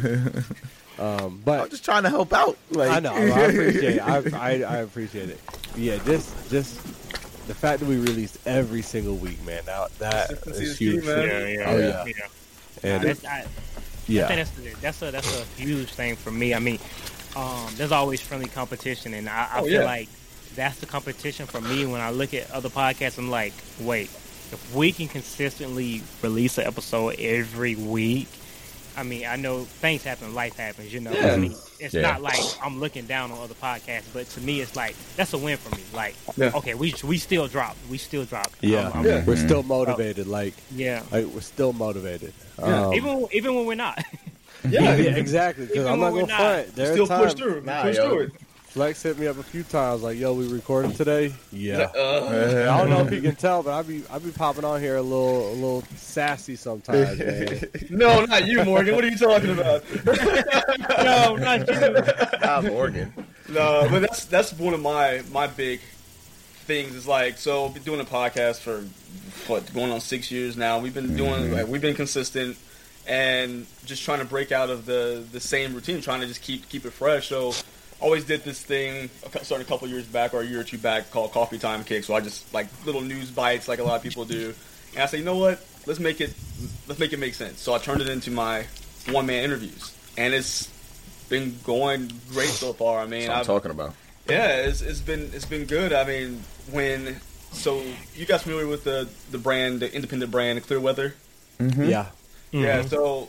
But I'm just trying to help out. Like. I know. I appreciate it. I appreciate it. Yeah, just the fact that we released every single week, man. Now that is huge. Yeah. And I yeah, think that's a huge thing for me. I mean, there's always friendly competition, and I feel like that's the competition for me. When I look at other podcasts, I'm like, wait, if we can consistently release an episode every week, I mean, I know things happen, life happens, you know. Yeah. I mean, it's not like I'm looking down on other podcasts, but to me, it's like that's a win for me. Like, okay, we still dropped. Yeah, we're still motivated. Like, we're still motivated. Even when we're not. Yeah, exactly. Because I'm not gonna front. There's still time. Push through it. Flex hit me up a few times, like, "Yo, we recording today?" Yeah. I don't know if you can tell, but I be popping on here a little sassy sometimes. Man. No, not you, Morgan. What are you talking about? No, not you. Not Morgan. No, but that's one of my big things. Is like, so I've been doing a podcast for going on 6 years now. We've been doing we've been consistent and just trying to break out of the same routine, trying to just keep it fresh. So. Always did this thing, started a couple years back or a year or two back, called Coffee Time Kick. So I just like little news bites, like a lot of people do. And I said, you know what? Let's make it make sense. So I turned it into my one-man interviews, and it's been going great so far. I mean, that's what I'm talking about. Yeah, it's been good. I mean, so you guys familiar with the brand, the independent brand, Clearweather? Mm-hmm. Yeah. Mm-hmm. Yeah. So.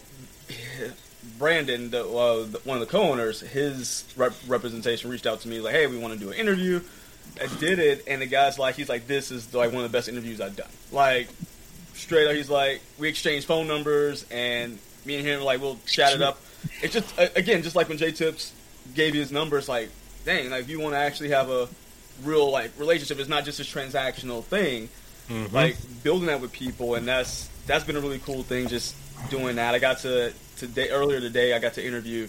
Brandon, one of the co-owners, his representation reached out to me like, "Hey, we want to do an interview." I did it, and the guy's like, he's like, "This is like one of the best interviews I've done." Like, straight up, he's like, we exchanged phone numbers, and me and him like we'll chat it up. It's just again, just like when J Tips gave you his numbers, like, dang, like if you want to actually have a real like relationship, it's not just a transactional thing. Mm-hmm. Like building that with people, and that's been a really cool thing. Just doing that, I got to. Earlier today, I got to interview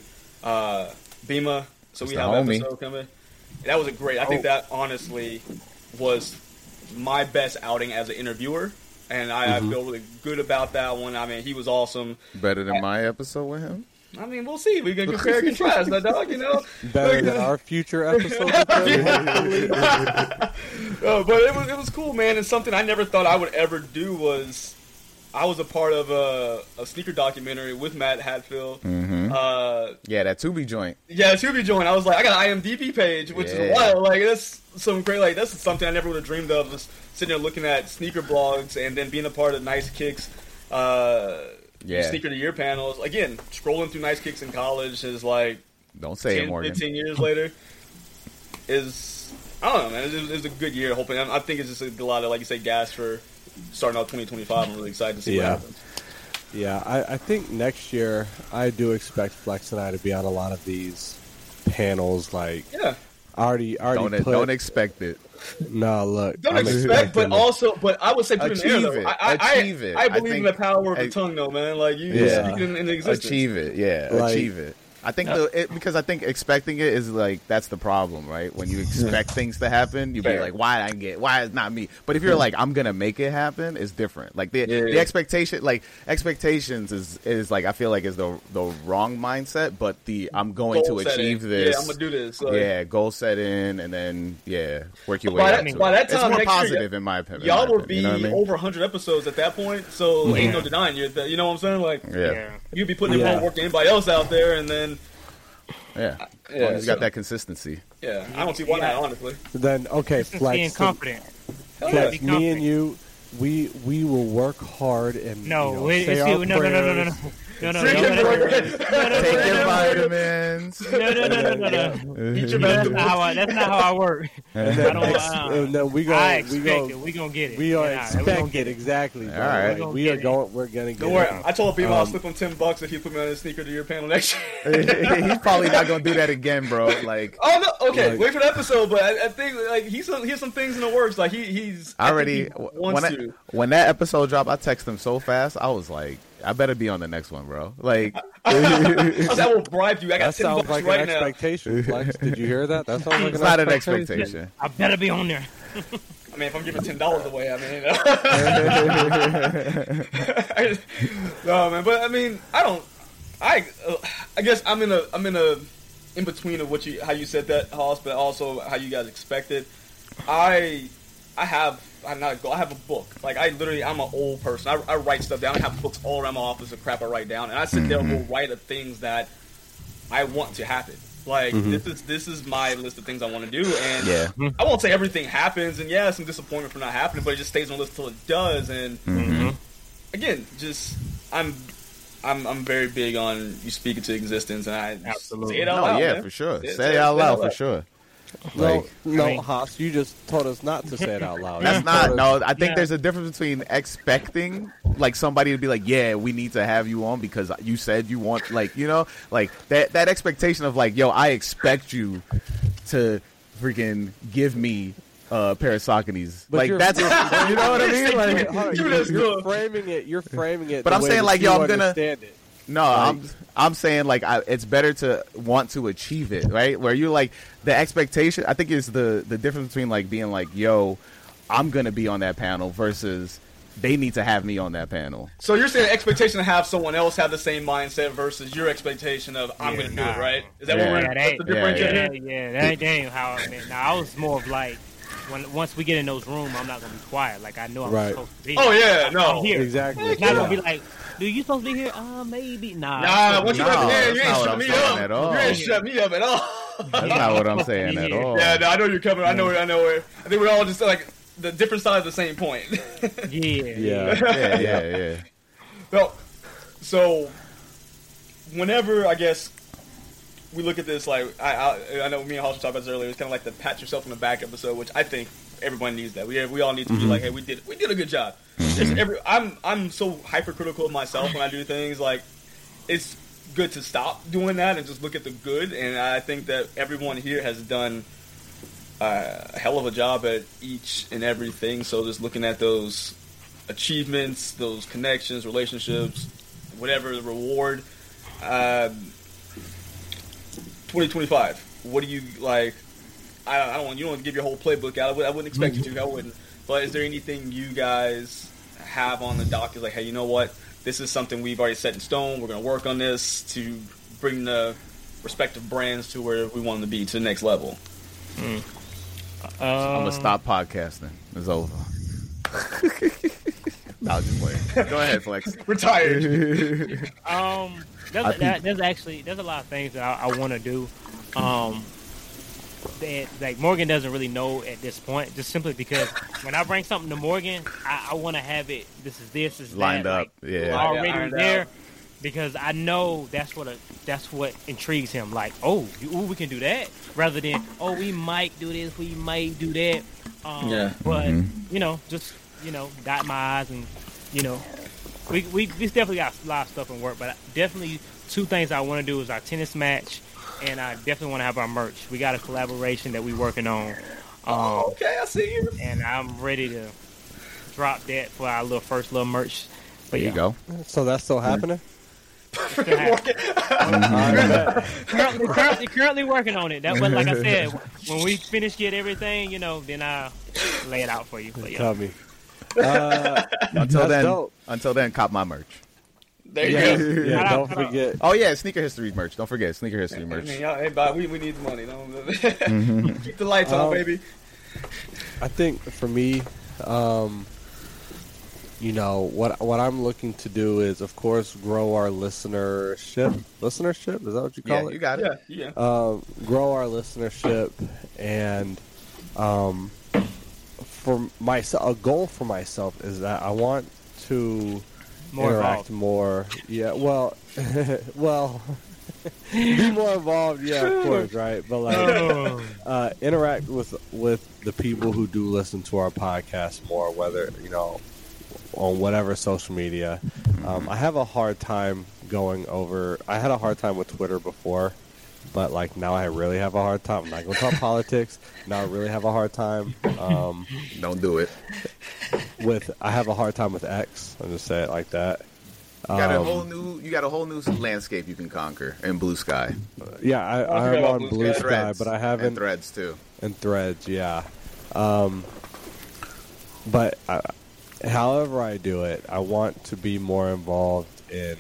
Bima, so we have an episode coming. That was a great. I think that honestly was my best outing as an interviewer and I feel really good about that one. I mean, he was awesome. Better than my episode with him? I mean, we'll see. We can compare and contrast, that dog. Better than our future episode. But it was cool, man. And something I never thought I would ever do was I was a part of a sneaker documentary with Matt Hatfield. Mm-hmm. That Tubi joint. Yeah, Tubi joint. I was like, I got an IMDb page, which is wild. Like, that's some great. Like, that's something I never would have dreamed of. Just sitting there looking at sneaker blogs and then being a part of Nice Kicks. Sneaker of the Year panels. Again, scrolling through Nice Kicks in college is like don't say 10, it, Morgan. 15 years later is I don't know, man. It's a good year. Hoping I think it's just a lot of, like you say, gas for starting out 2025. I'm really excited to see what happens. Yeah, I think next year I do expect Flex and I to be on a lot of these panels. Like, already don't expect it. No, look. Don't expect, but I would say put it in the air, though. Achieve it. I believe in the power of the tongue, though, man. Like, you speak it into existence. Achieve it, achieve it. I think because I think expecting it is like that's the problem, right? When you expect things to happen, you be like, why is not me? But if you're like, I'm gonna make it happen, it's different. Like the expectation, like expectations is like I feel like is the wrong mindset. But I'm going to achieve this. Yeah, I'm gonna do this. Like, goal setting, and then work your way up. By that time, it's more next positive year, in my opinion. Y'all will be over 100 episodes at that point, so ain't no denying you. You know what I'm saying? Like, you'll be putting in more work than anybody else out there, and then. He's got that consistency. Yeah, I don't see why not, honestly. Then Flex. Being confident. Flex, me and you, we will work hard and no. Take your vitamins. No. That's not how I work. And then we gonna get it. We are expect it exactly. All right, we're gonna get it. Don't worry. I told people I'll slip him $10 if he put me on his sneaker to your panel next year. He's probably not gonna do that again, bro. Like, oh no, okay, wait for the episode. But I think like he's some things in the works. Like he's already when that episode dropped, I texted him so fast. I was like, I better be on the next one, bro. Like, I will bribe you. I got $10 like right an now. Expectation, Flex. Did you hear that? That sounds like it's not an expectation. I better be on there. I mean, if I'm giving $10 away, I mean, no, man. But I mean, I guess I'm in a in between of how you said that, Hoss, but also how you guys expected. I have a book. Like, I'm an old person. I write stuff down. I have books all around my office of crap I write down, and I sit there and will write the things that I want to happen. Like, this is my list of things I want to do, and I won't say everything happens, and some disappointment for not happening, but it just stays on the list until it does. And again, just I'm very big on you speak it to existence, and I say it out loud. Yeah, for sure. Say it out loud for sure. No, Haas, you just told us not to say it out loud. That's not. No, I think there's a difference between expecting, like, somebody to be like, yeah, we need to have you on because you said you want, like, you know, like that expectation of like, yo, I expect you to freaking give me a pair of Sauconys. Like, that's, you know what I mean? Like, you're framing it. But I'm saying, like, yo, I'm gonna. No, like, I'm saying, like, it's better to want to achieve it, right? Where you like the expectation. I think is the difference between like being like, yo, I'm gonna be on that panel versus they need to have me on that panel. So you're saying expectation to have someone else have the same mindset versus your expectation of I'm gonna do it, right? Is that what we're the differentiator? Yeah, that ain't how I meant. Now I was more of like. Once we get in those rooms, I'm not gonna be quiet. Like I know I'm supposed to be. Oh yeah, no, I'm here. Exactly. It's not gonna be like, do you supposed to be here? Maybe. Nah. Once you got here, you ain't shut me up. You ain't shut me up at all. That's not what I'm saying at all. Yeah, no, I know you're coming. I know where. I think we're all just like the different side of the same point. Yeah. Well, so whenever I guess. We look at this like I know me and Hoss were talking about this earlier. It's kind of like the pat yourself on the back episode, which I think everyone needs that. We all need to be like, hey, we did a good job. I'm so hypercritical of myself when I do things. Like, it's good to stop doing that and just look at the good. And I think that everyone here has done a hell of a job at each and everything. So just looking at those achievements, those connections, relationships, whatever the reward. 2025. What do you like? I don't want you don't give your whole playbook out. I wouldn't expect you to. I wouldn't. But is there anything you guys have on the docket, like, hey, you know what? This is something we've already set in stone. We're going to work on this to bring the respective brands to where we want them to be, to the next level. I'm going to stop podcasting. It's over. No, I'll just play. Go ahead, Flex. Retired. There's a lot of things that I want to do. That, like, Morgan doesn't really know at this point, just simply because when I bring something to Morgan, I want to have it. This is lined that, up, like, already there, because I know that's what intrigues him. Like, we can do that, rather than we might do this, we might do that. But just dot my I's, and we definitely got a lot of stuff in work. But definitely 2 things I want to do is our tennis match. And I definitely want to have our merch. We got a collaboration that we're working on. Okay, I see you. And I'm ready to drop that for our first little merch. But there you go. So that's still happening? Currently working on it. But like I said, when we finish get everything, then I'll lay it out for you. But, tell me. Until then, cop my merch. There you go. Yeah, don't forget. Oh yeah, Sneaker History merch. Don't forget Sneaker History merch. We need the money. Keep the lights on, baby. I think for me, what I'm looking to do is, of course, grow our listenership. Listenership, is that what you call it? You got it. Yeah. Grow our listenership, and for myself, a goal for myself is that I want to interact more. Yeah, well, be more involved. Yeah, of course, right. But like, interact with the people who do listen to our podcast more, whether on whatever social media. I have a hard time I had a hard time with Twitter before, but like now I really have a hard time. I'm not going to talk politics. Now I really have a hard time. Don't do it. I have a hard time with X. I'll just say it like that. You got a whole new landscape you can conquer in Blue Sky. Yeah, I'm on Blue Sky, Threads, but I haven't. And Threads too. And Threads, yeah. But however I do it, I want to be more involved in,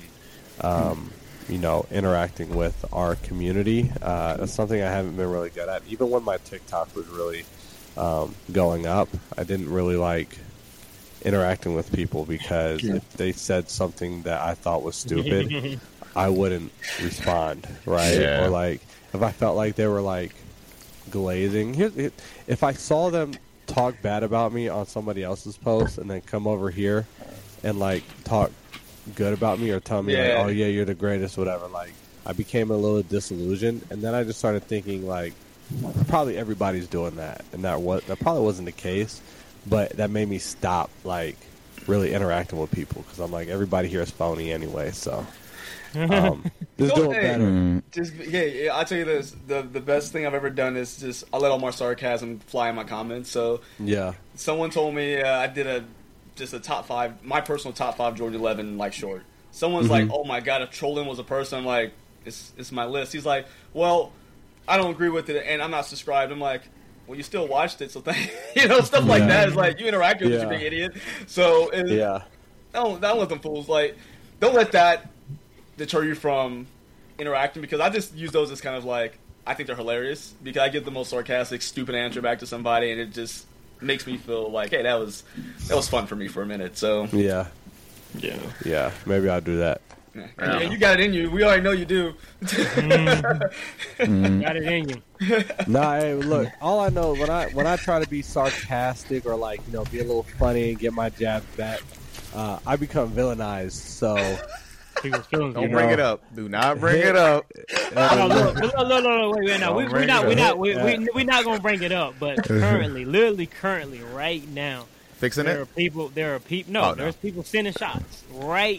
interacting with our community. That's something I haven't been really good at. Even when my TikTok was really going up, I didn't really like interacting with people, because if they said something that I thought was stupid, I wouldn't respond, right? Yeah. Or like if I felt like they were like glazing. If I saw them talk bad about me on somebody else's post and then come over here and like talk good about me or tell me like, oh yeah, you're the greatest, whatever, like I became a little disillusioned, and then I just started thinking like probably everybody's doing that, and that probably wasn't the case. But that made me stop, like, really interacting with people, because I'm like, everybody here is phony anyway, so just do it better. I'll tell you this. The best thing I've ever done is just I let all my sarcasm fly in my comments. So yeah, someone told me I did a top 5, my personal top 5 Georgia 11 like short. Someone's like, oh my god, if trolling was a person, I'm like, it's my list. He's like, well, I don't agree with it, and I'm not subscribed. I'm like, well, you still watched it, so stuff like that is like, you interacted with you big idiot. So don't let them fools. Like, don't let that deter you from interacting, because I just use those as kind of like, I think they're hilarious, because I get the most sarcastic, stupid answer back to somebody, and it just makes me feel like, hey, that was fun for me for a minute. So yeah, maybe I'll do that. Yeah, you got it in you. We already know you do. Got it in you. Nah, hey, look, all I know, when I try to be sarcastic or like, be a little funny and get my jab back, I become villainized. So don't bring it up. Do not bring it up. No, wait, no, we're not gonna bring it up. But currently, right now, fixing there are people. There's people sending shots right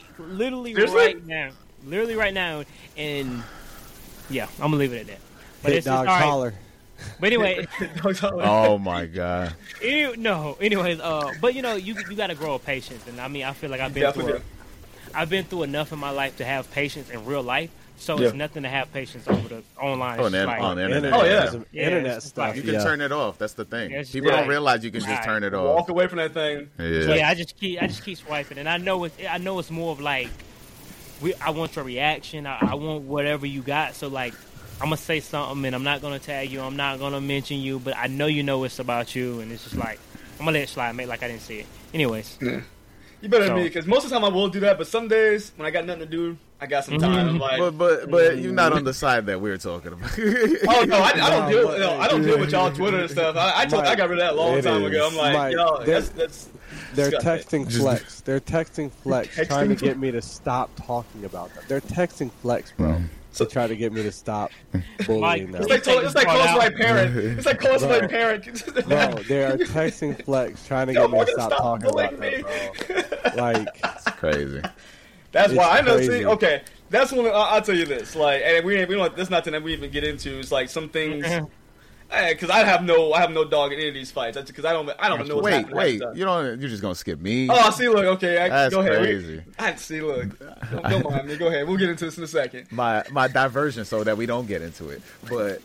now, and yeah, I'm gonna leave it at that. But Hit dog collar. But anyway, oh my god. Anyways, but you got to grow a patience, and I mean, I feel like I've been through enough in my life to have patience in real life. So it's nothing to have patience over the online. On the internet. Oh, yeah. Internet stuff. You can turn it off. That's the thing. People don't realize you can just turn it off. Walk away from that thing. Yeah, I just keep swiping, and I know it's more of like, I want your reaction. I want whatever you got. So like, I'm gonna say something, and I'm not gonna tag you. I'm not gonna mention you, but I know it's about you, and it's just like I'm gonna let it slide, make like I didn't see it. Anyways, you better than me, because most of the time I will do that, but some days when I got nothing to do, I got some time. I'm like, but you're not on the side that we're talking about. Oh no, I don't deal. I don't deal with y'all Twitter and stuff. I got rid of that a long time ago. I'm like, yo, that's. They're texting Flex. They're texting Flex, trying to get me to stop talking about them. They're texting Flex, bro. To try to get me to stop bullying them. It's like calling my parent. It's like calling my parent. Bro, they are texting Flex, trying to get me to stop talking about them, bro. Like, it's crazy. That's why I know. See, okay, that's when I'll tell you this. Like, and we don't. That's nothing that we even get into. It's like some things. Because I have no dog in any of these fights. That's because I don't know what's happening. Wait, you're just gonna skip me? Oh, see, look, okay, that's go ahead. Crazy. Look, don't mind me. Go ahead, we'll get into this in a second. My diversion, so that we don't get into it. But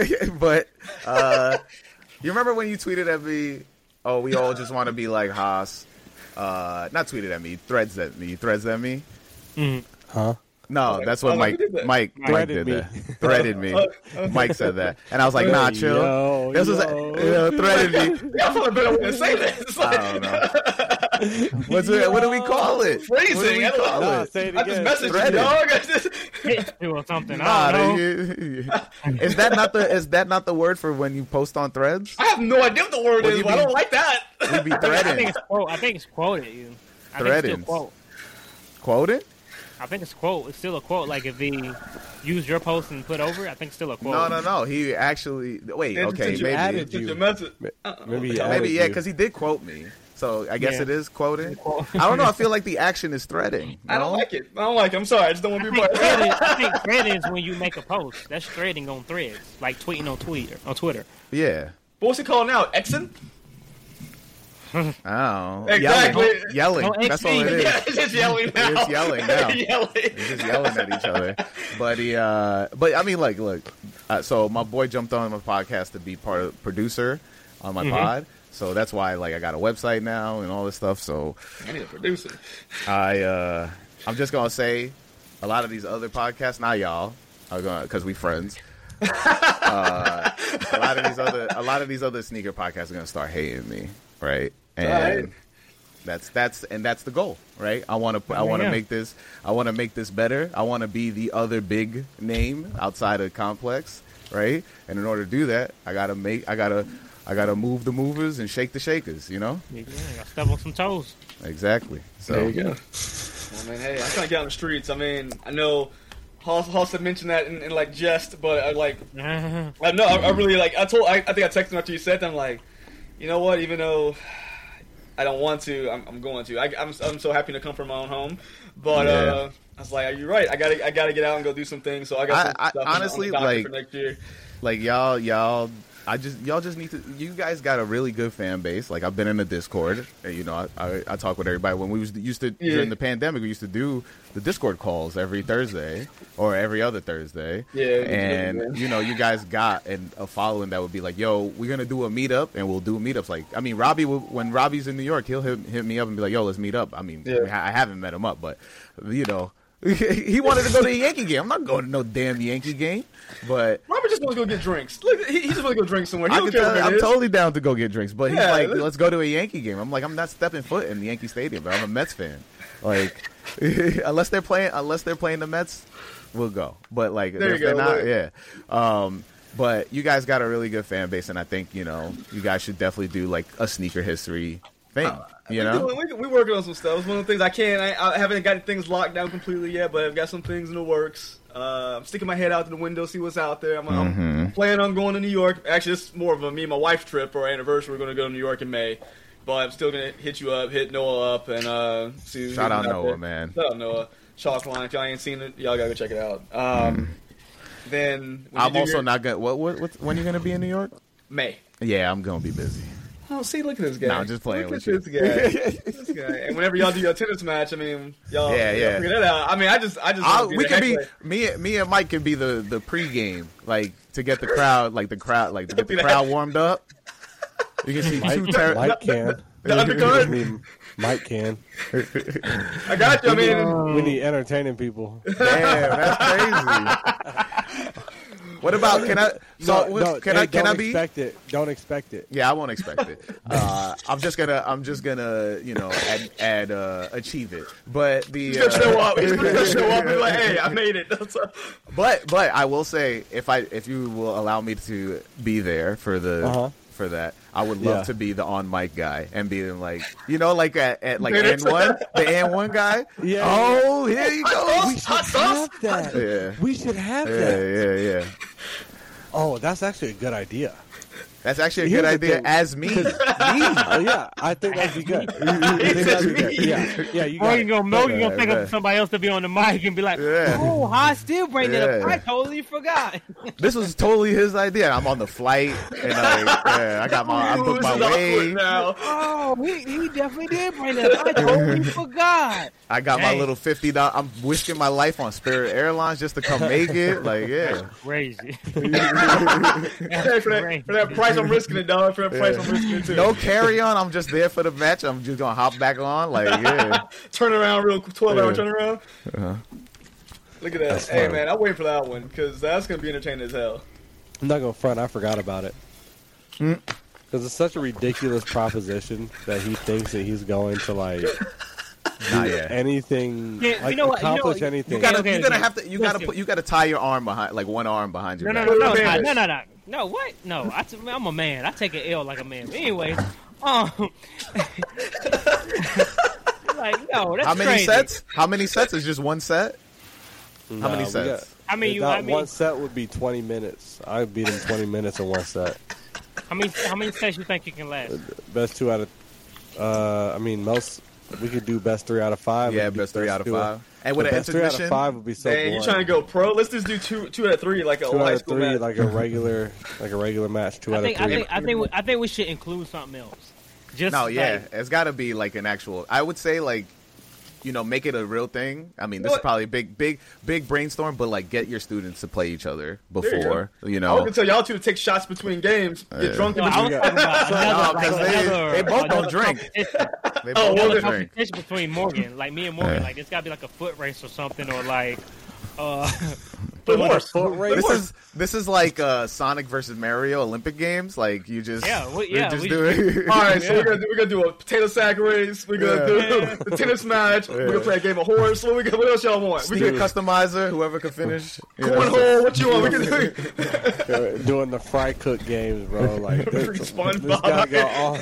you remember when you tweeted at me? Oh, we all just want to be like Haas. Not tweeted at me, threads at me. Huh? No, that's what Mike did that. Threaded me. Mike said that. And I was like, nah, chill. This was threaded me. Y'all probably better way to say this. I don't know. What do we call it? Phrasing. Say it again. I just messaged you, dog. hit you or something. I don't know. Is that not the word for when you post on Threads? I have no idea what the word is, but I don't like that. We be threading. I think it's quoted. Threading. Quoted? I think it's quote. It's still a quote. Like if he used your post and put over, I think it's still a quote. No. He actually Maybe yeah, because he did quote me. So I guess it is quoting. I don't know. I feel like the action is threading. No? I don't like it. I'm sorry. I just don't want to be part of it. I think threading is when you make a post. That's threading on Threads, like tweeting on Twitter. Yeah. But what's it called now? Exing? Oh, exactly. Yelling. That's all it is. Yeah, it's just yelling now. It's yelling now. It's just yelling at each other. But I mean, like, look. So my boy jumped on my podcast to be producer on my pod. So that's why, like, I got a website now and all this stuff. So I need a producer. I'm just gonna say, a lot of these other podcasts, not y'all, because we friends. A lot of these other sneaker podcasts are gonna start hating me, right? And that's the goal, right? I want to make this better. I want to be the other big name outside of Complex, right? And in order to do that, I gotta move the movers and shake the shakers, you know? Yeah, gotta step on some toes. Exactly. So there you go. Well, man, hey, I'm trying to get on the streets. I mean, I know Hoss had mentioned that in like jest, but I really like. I think I texted him after you said that. I'm like, you know what? Even though I don't want to, I'm going to. I'm so happy to come from my own home, but I was like, you're right. I gotta get out and go do some things. So I got some stuff honestly on the docket for next year. Like y'all just need to. You guys got a really good fan base. Like I've been in the Discord. And, you know, I talk with everybody. When we used to during the pandemic, we used to do the Discord calls every Thursday or every other Thursday. Yeah, and you know, you guys got a following that would be like, "Yo, we're gonna do a meetup," and we'll do meetups. Like, I mean, when Robbie's in New York, he'll hit me up and be like, "Yo, let's meet up." I mean, I haven't met him up, but you know. He wanted to go to a Yankee game. I'm not going to no damn Yankee game. But Robert just wants to go get drinks. Look, he just wants to go drink somewhere. I'm totally down to go get drinks. But he's like, let's go to a Yankee game. I'm like, I'm not stepping foot in the Yankee Stadium, but I'm a Mets fan. Like, unless they're playing the Mets, we'll go. But like, if they're not, but you guys got a really good fan base, and I think you guys should definitely do like a sneaker history thing. We're working on some stuff. It's one of the things I haven't got things locked down completely yet, but I've got some things in the works. I'm sticking my head out to the window, see what's out there. I'm planning on going to New York. Actually, it's more of a me and my wife trip for our anniversary. We're going to go to New York in May. But I'm still going to hit Noah up and see. Shout out Noah, man. Shout out Noah. Chalk Line. If y'all ain't seen it, y'all got to go check it out. Then I'm also not going to. When are you going to be in New York? May. Yeah, I'm going to be busy. Oh, see, look at this guy. No, I'm just playing with you. This guy. And whenever y'all do your tennis match, I mean, y'all figure that out. I mean, I just we can be me and Mike can be the pregame, like to get the crowd, to get the crowd warmed up. You can see Mike can. The undercard. Mike can. I got you. I mean, we need entertaining people. Damn, that's crazy. What about can I? So can I be? Expect it. Don't expect it. Yeah, I won't expect it. I'm just gonna add achieve it. But the he's gonna show up. He's gonna show up and be like, hey, I made it. But I will say if you will allow me to be there for for that, I would love to be the on mic guy and be like, like at like N1, the N1 guy. Yeah. Oh, here you go. We should have that. Yeah. We should have that. Yeah. Oh, that's actually a good idea. That's actually a good idea as me. Yeah, I think that'd be good. Yeah, you got it. Morgan gonna pick up somebody else to be on the mic and be like, "Oh, I still bring it up. I totally forgot." This was totally his idea. I'm on the flight, and I booked my way. Oh, he definitely did bring that up. I totally forgot. I got my little $50. I'm risking my life on Spirit Airlines just to come make it. Like, crazy. For that price, I'm risking it, dog. For that price, I'm risking it too. No carry on. I'm just there for the match. I'm just gonna hop back on. Like, turn around real 12-hour turnaround. Look at that. Hey, man, I'm waiting for that one because that's gonna be entertaining as hell. I'm not gonna front. I forgot about it because it's such a ridiculous proposition that he thinks that he's going to like. Anything, accomplish anything. You gotta tie your arm behind, like one arm behind your back. No, what? No, I'm a man. I take an L like a man. But anyways, like, no, that's How many crazy. sets? How many sets? Is just one set? How many sets? One set would be 20 minutes. I beat him 20 minutes in one set. How many sets you think you can last? Best 2 out of. most. We could do best 3 out of 5. Yeah, best 3 out of 5. And with an best 3 out of 5 would be so. Man, you trying to go pro? Let's just do 2 out of 3, like a high school match. Like a regular match. 2 out of 3. I think we should include something else. It's got to be like an actual. I would say like, make it a real thing. I mean, this is probably a big brainstorm, but like get your students to play each other before. I was gonna tell y'all two to take shots between games, get drunk in between. They both don't drink. They both drink. Competition between Morgan, like me and Morgan, like it's gotta be like a foot race or something, or like. This is like Sonic versus Mario Olympic Games. Like you just do it. All right, so we're gonna do a potato sack race. We're gonna do the tennis match. We're gonna play a game of horse. What else y'all want? We do customizer. Whoever can finish. Cornhole. What you want? We can do doing the fry cook games, bro. Like this gotta go off.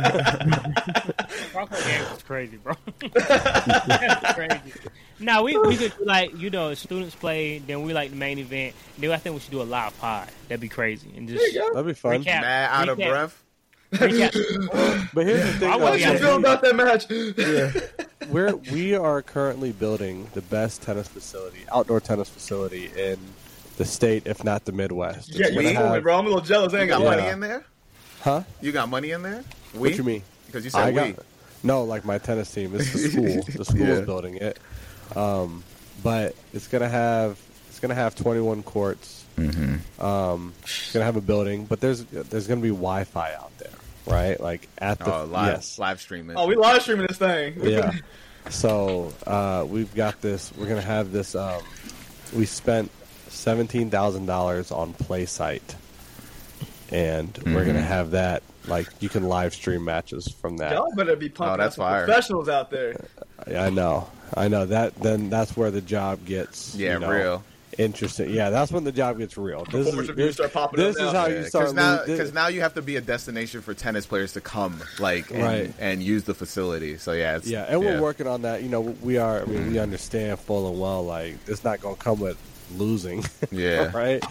Fry cook games is crazy, bro. That's crazy. Now we could do students play, then we like the main event. Then I think we should do a live pod. That'd be crazy and just that'd be fun. Mad out of breath. But here's the thing. How you feel about that match? We are currently building the best outdoor tennis facility in the state, if not the Midwest. Yeah, bro. I'm a little jealous. I ain't got money in there. Huh? You got money in there? What you mean? Because you said we. No, like my tennis team. It's the school. The school is building it. But it's gonna have 21 courts. Mm-hmm. It's gonna have a building, but there's gonna be Wi-Fi out there, right? Like at the live streaming. Oh, we live streaming this thing. Yeah. So we've got this. We're gonna have this. We spent $17,000 on PlaySite, and we're gonna have that. Like you can live stream matches from that. Y'all better be pumping out some professionals out there. I know that. Then that's where the job gets real interesting. Yeah, that's when the job gets real. This is how you start. Because now you have to be a destination for tennis players to come, and use the facility. So and we're working on that. We are. I mean, we understand full and well. Like it's not going to come with losing. Yeah. Right.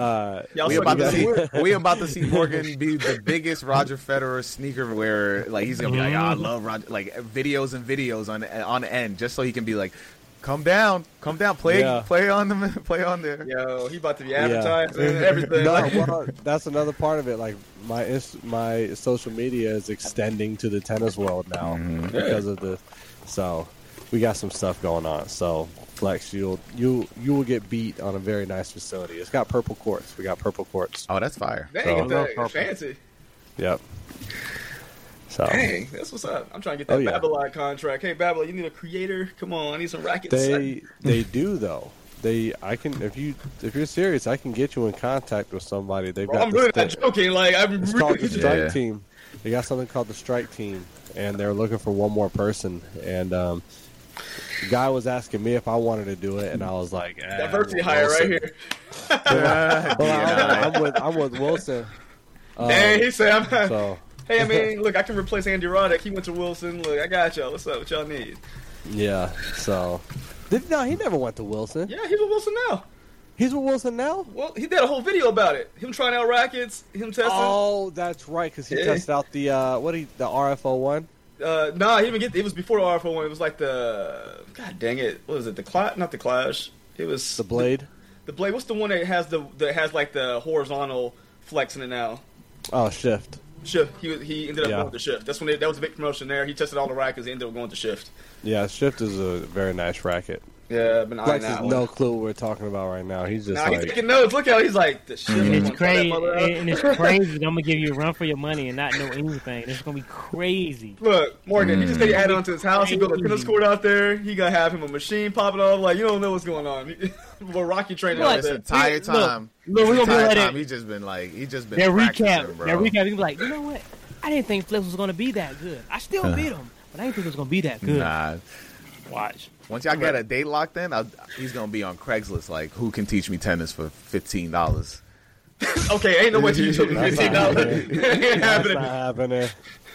We about to see Morgan be the biggest Roger Federer sneaker wearer. Like he's gonna be like, I love Roger. Like videos and videos on end, just so he can be like, Come down. Play on there. Yo, he about to be advertised and everything. Well, that's another part of it. Like my social media is extending to the tennis world now because of the. So we got some stuff going on. So Flex, you will get beat on a very nice facility. It's got purple courts. We got purple courts. Oh, that's fire. Dang, that's fancy. Yep. So dang, that's what's up. I'm trying to get that Babylon contract. Hey, Babylon, you need a creator? Come on, I need some rackets. They do though. If you're serious, I can get you in contact with somebody. They've got. I'm really not joking. Like it's called the Strike Team. They got something called the Strike Team, and they're looking for one more person. And the guy was asking me if I wanted to do it, and I was like, diversity hire right here. I'm with Wilson. Dang, he said I'm. Hey, I mean, look, I can replace Andy Roddick. He went to Wilson. Look, I got y'all. What's up? What y'all need? Yeah, so. No, he never went to Wilson. Yeah, he's with Wilson now. He's with Wilson now? Well, he did a whole video about it. Him trying out rackets, him testing. Oh, that's right, because he tested out the RFO1? Nah, he didn't get it was before the RFO1. It was like God dang it. What was it? Not the Clash. It was the Blade. The Blade. What's the one that has like the horizontal flex in it now? Oh, Shift. Shift. He ended up going to Shift. That was a big promotion there. He tested all the rackets. He ended up going to Shift. Yeah, Shift is a very nice racket. Yeah, but Flex has no clue what we're talking about right now. He's just he's taking notes. Look how he's like, the shit. And it's crazy. And it's crazy. I'm gonna give you a run for your money and not know anything. It's gonna be crazy. Look, Morgan, he just said he added on to his house. He built a tennis court out there. He gonna have him a machine popping off. Like, you don't know what's going on. Well, Rocky training out this there. entire time. Look, we're gonna be like he's just been their recap. Their recap. He be like, you know what? I didn't think Flex was gonna be that good. I still beat him, but I didn't think it was gonna be that good. Nah. Watch. Once y'all get a date locked in, he's gonna be on Craigslist. Like, who can teach me tennis for $15? Okay, ain't no way to teach me $15. Ain't happening.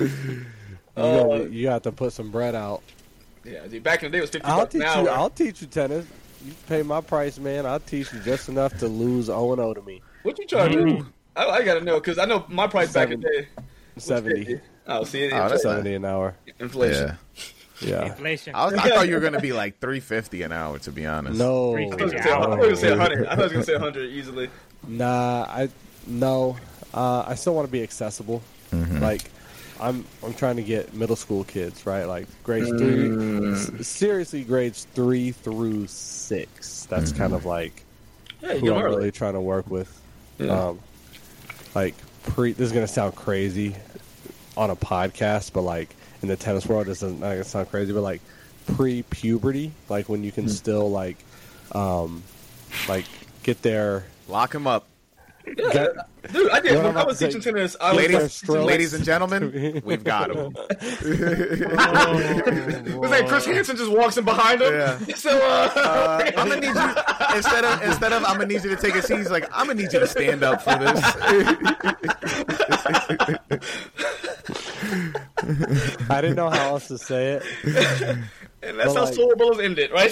You have to put some bread out. Yeah, dude, back in the day it was $50 an hour. I'll teach you tennis. You pay my price, man. I'll teach you just enough to lose 0-0 to me. What you trying to do? I gotta know, because I know my price back in the day. 70. Oh, see, that's 70 an hour. Inflation. Yeah. Inflation. I thought you were gonna be like $350 an hour, to be honest. No. I thought you were gonna say 100. I thought you were gonna say 100 easily. Nah, I still want to be accessible. Mm-hmm. Like, I'm trying to get middle school kids, right? Like grades 3, seriously, grades 3 through 6. That's kind of like who I'm really trying to work with. Yeah. This is gonna sound crazy on a podcast, but like in the tennis world, this doesn't not gonna sound crazy, but like pre-puberty, like when you can still get there, lock him up. Yeah. Dude, I did. When I was teaching tennis, ladies and gentlemen, we've got him. Was like Chris Hansen just walks in behind him? Yeah. So I'm gonna need you instead of I'm gonna need you to take a seat. He's like, I'm gonna need you to stand up for this. I didn't know how else to say it. And that's how Soul Brothers ended, right?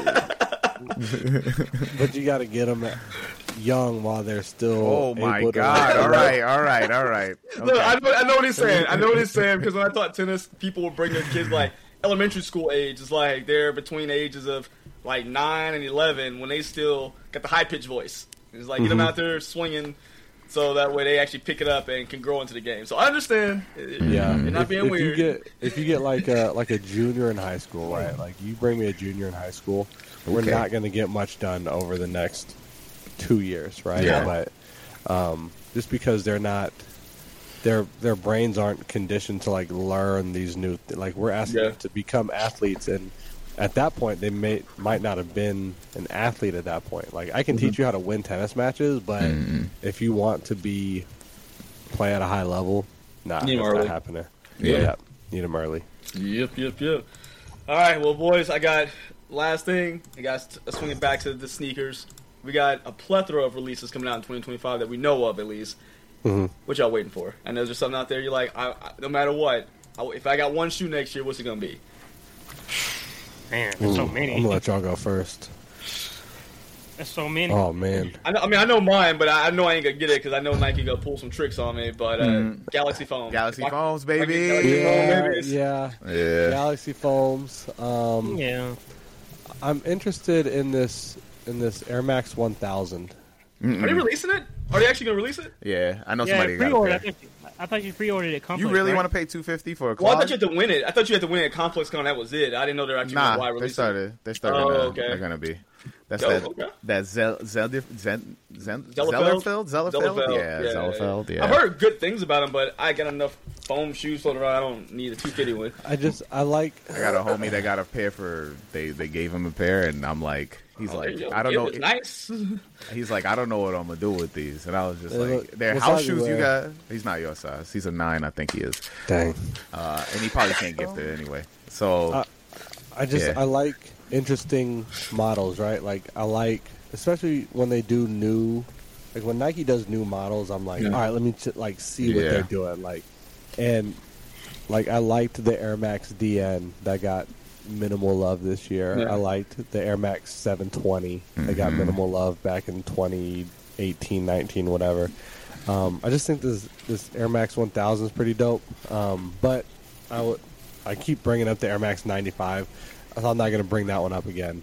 But you got to get them young while they're still. Oh my God! All right. Okay. Look, I know what he's saying. I know what he's saying, because when I taught tennis, people would bring their kids like elementary school age. It's like they're between the ages of like 9 and 11 when they still got the high pitched voice. It's like get them out there swinging, so that way they actually pick it up and can grow into the game. So I understand. Yeah, you're not being weird. If you get like a junior in high school, right? Like you bring me a junior in high school, we're not going to get much done over the next 2 years, right? Yeah. But just because they're not, their brains aren't conditioned to like learn these new like we're asking them to become athletes, and at that point they might not have been an athlete at that point. Like I can teach you how to win tennis matches, but if you want to play at a high level, that's not happening. Yeah, need them early. Yep. All right, well, boys, I got last thing. I got swinging back to the sneakers. We got a plethora of releases coming out in 2025 that we know of, at least. What y'all waiting for? I know there's something out there you're like, no matter what, if I got one shoe next year, what's it gonna be? Man, there's so many. I'm gonna let y'all go first. There's so many. Oh man. I know mine, but I know I ain't gonna get it because I know Nike gonna pull some tricks on me. But Galaxy Foam, Foams, baby. Yeah. Galaxy Foams. I'm interested in this Air Max 1000. Are they releasing it? Are they actually going to release it? Yeah, I know somebody got it. I thought you pre-ordered it. You really want to pay $250 for a clone? Well, I thought you had to win it. I thought you had to win it at ComplexCon. That was it. I didn't know they were actually going to release it. They started. Okay. They're going to be. That's Zellerfeld? Yeah, Zellerfeld. Yeah. I've heard good things about him, but I got enough foam shoes floating around. I don't need a 250 one. I got a homie that got a pair for. They gave him a pair, and I'm like, I don't know. It was nice. He's like, I don't know what I'm gonna do with these, and I was just like, they're house shoes you got. He's not your size. He's a 9, I think he is. Dang. And he probably can't gift it anyway. So I like interesting models, right? Like I like, especially when they do new, like when Nike does new models, I'm like, all right, let me see what they're doing, and I liked the Air Max DN that got minimal love this year. I liked the Air Max 720 that got minimal love back in 2018, 19, whatever. I just think this Air Max 1000 is pretty dope. But I keep bringing up the Air Max 95. I'm not going to bring that one up again.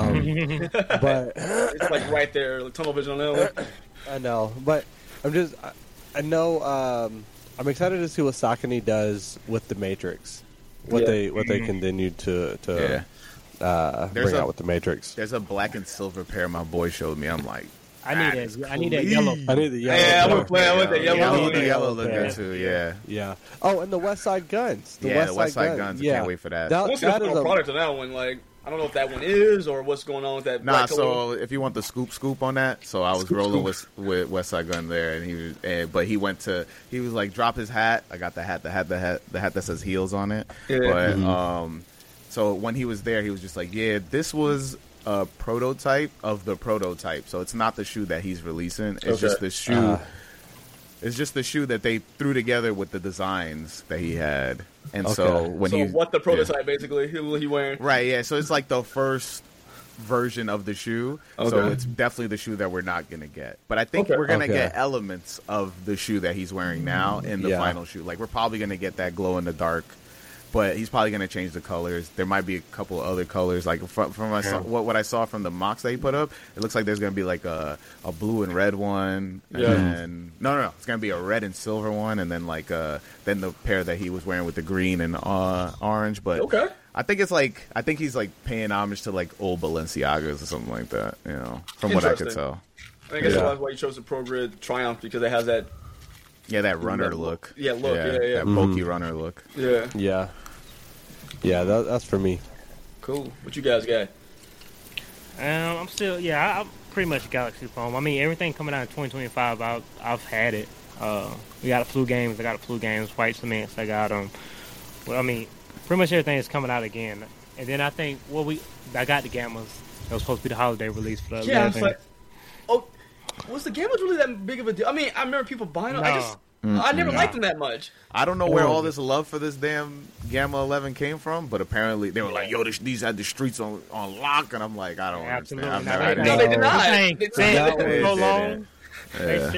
But it's like right there, like tunnel vision on that one. I know, but I know. I'm excited to see what Saucony does with the Matrix. What they continue to bring out with the Matrix. There's a black and silver pair my boy showed me. I'm like, I need that yellow. I need the yellow. Yeah, I would play with the yellow. I need the yellow look good too. Yeah. Oh, and the West Side Guns. The West Side Guns. I can't wait for that. What's the product on that one? Like, I don't know if that one is or what's going on with that. Nah, so if you want the scoop on that, so I was rolling with West Side Gun there, and he was like, drop his hat. I got the hat that says heels on it. Yeah. But so when he was there, he was just like, yeah, this was a prototype of the prototype. So it's not the shoe that he's releasing. It's just the shoe. It's just the shoe that they threw together with the designs that he had. And so what the prototype basically he wearing? Right, yeah. So it's like the first version of the shoe. Okay. So it's definitely the shoe that we're not going to get. But I think we're going to get elements of the shoe that he's wearing now in the final shoe. Like we're probably going to get that glow in the dark. But he's probably going to change the colors. There might be a couple other colors. Like from what I saw from the mocks that he put up, it looks like there's going to be like a blue and red one. And no. It's going to be a red and silver one. And then then the pair that he was wearing with the green and orange. But I think he's like paying homage to like old Balenciagas or something like that. You know, from what I could tell. I guess that's why you chose the Pro Grid Triumph, because it has that. Yeah, that runner look. Yeah, that bulky runner look. Yeah. Yeah, that's for me. Cool. What you guys got? I'm still, I'm pretty much Galaxy foam. I mean, everything coming out in 2025, I've had it. We got a flu games. I got a flu games. White cements. I got them. Well, I mean, pretty much everything is coming out again. And then I think, I got the Gammas. That was supposed to be the holiday release for the. Yeah, it's like, was the Gammas really that big of a deal? I mean, I remember people buying them. I never liked them that much. I don't know where all this love for this damn Gamma 11 came from, but apparently they were like, yo, these had the streets on lock, and I'm like, I don't understand. No, they did not. They said it for so long. That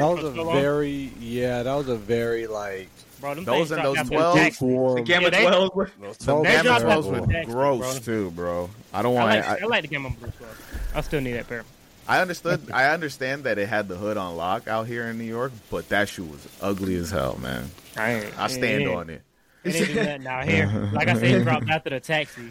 was a very like... Bro, those and those 12s. The Gamma 12s. The Gamma 12s were gross, too, bro. I don't want I like the Gamma Blue 12. I still need that pair. I understand that it had the hood on lock out here in New York, but that shoe was ugly as hell, man. I stand on it. They didn't do nothing out here. Like I said, it dropped after the taxi.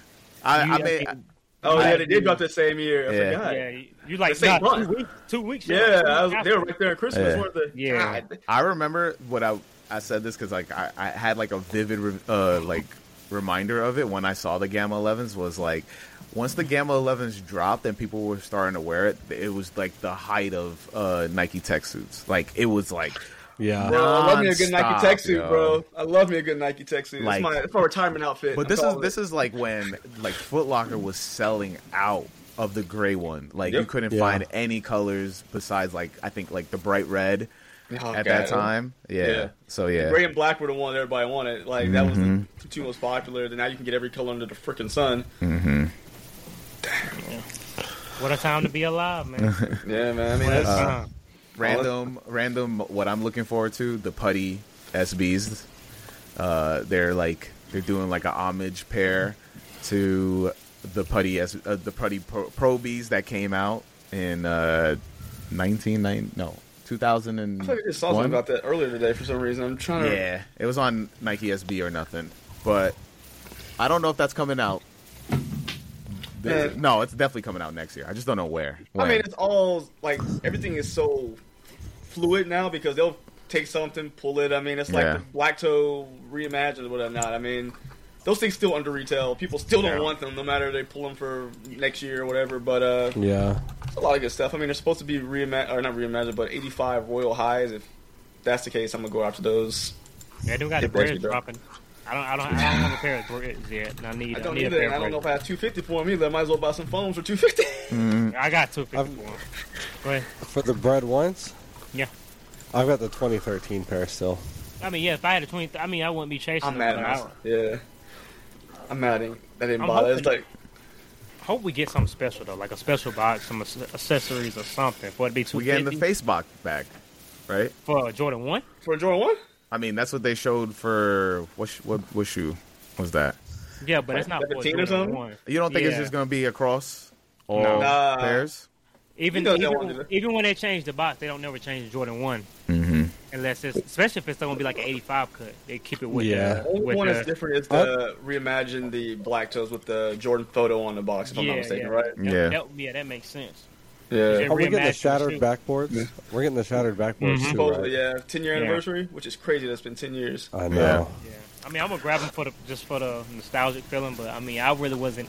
They did drop the same year. I forgot. Yeah, you like the same 2 weeks. Yeah, they were right there at Christmas. Yeah. I remember what I said this because like I had like a vivid reminder of it when I saw the Gamma 11s. Was like, once the Gamma 11s dropped and people were starting to wear it, it was like the height of Nike tech suits. Like it was like, bro, I love me a good Nike tech suit, bro. I love me a good Nike tech suit. Like, it's my retirement outfit. But this is like when like Foot Locker was selling out of the gray one. Like you couldn't find any colors besides like I think like the bright red. That time. So the gray and black were the one everybody wanted. Like that was the two most popular. Then now you can get every color under the freaking sun. Mm-hmm. Damn. What a time to be alive, man. Yeah, man. I mean, that's random. What I'm looking forward to, the Putty SBs. They're doing like a homage pair to the Putty Pro Bs that came out in 2001. I think I just saw something about that earlier today for some reason. I'm trying to. Yeah, it was on Nike SB or nothing, but I don't know if that's coming out. No, it's definitely coming out next year. I just don't know where. I mean, it's all like everything is so fluid now because they'll take something, pull it. I mean, it's like the Black Toe reimagined or whatnot. I mean, those things still under retail. People still don't want them, no matter they pull them for next year or whatever. But it's a lot of good stuff. I mean, they're supposed to be not reimagined, but 85 Royal Highs. If that's the case, I'm gonna go after those. Yeah, they got the bread dropping. I don't have a pair of breads yet. I need a pair of bread. I don't know if I have 250 for them either. I might as well buy some phones for 250. I got 250 for them. Go ahead. For the bread ones? Yeah. I've got the 2013 pair still. I mean, yeah, if I had a 20, I mean, I wouldn't be chasing I'm them. mad at Yeah. I'm mad at I didn't buy that. It's like, hope we get something special, though, like a special box, some accessories or something. For it to be $250. We getting the face box back, right? For Jordan 1? For Jordan 1? I mean, that's what they showed for what shoe was that? Yeah, but it's not for Jordan 1. You don't think it's just going to be across all pairs? Even when they change the box, they don't never change the Jordan 1. Mm-hmm. Unless it's, especially if it's going to be like an 85 cut. They keep it with the only one that's different is the reimagine the Black Toes with the Jordan photo on the box, if I'm not mistaken, right? That makes sense. Yeah. Are we getting the shattered backboards? Yeah. We're getting the shattered backboards too, right? Yeah, 10-year anniversary, which is crazy. That's been 10 years. I know. Yeah. I mean, I'm gonna grab them for the nostalgic feeling, but I mean, I really wasn't.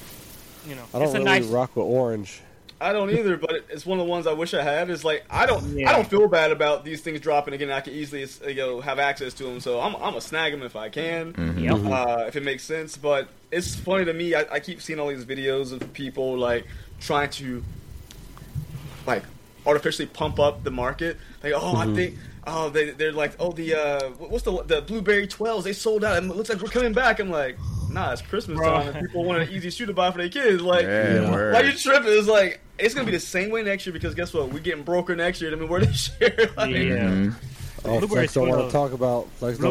I don't really rock with orange. I don't either, but it's one of the ones I wish I had. Is like I don't feel bad about these things dropping again. I can easily have access to them, so I'm gonna snag them if I can, if it makes sense. But it's funny to me. I keep seeing all these videos of people like trying to like artificially pump up the market. Like, I think they're like, what's the Blueberry 12s? They sold out. It looks like we're coming back. I'm like, nah, it's Christmas time and people want an easy shoe to buy for their kids. Like, why you tripping? It's like it's gonna be the same way next year because guess what? We're getting broker next year than we were this year. Like, Flex don't want to talk about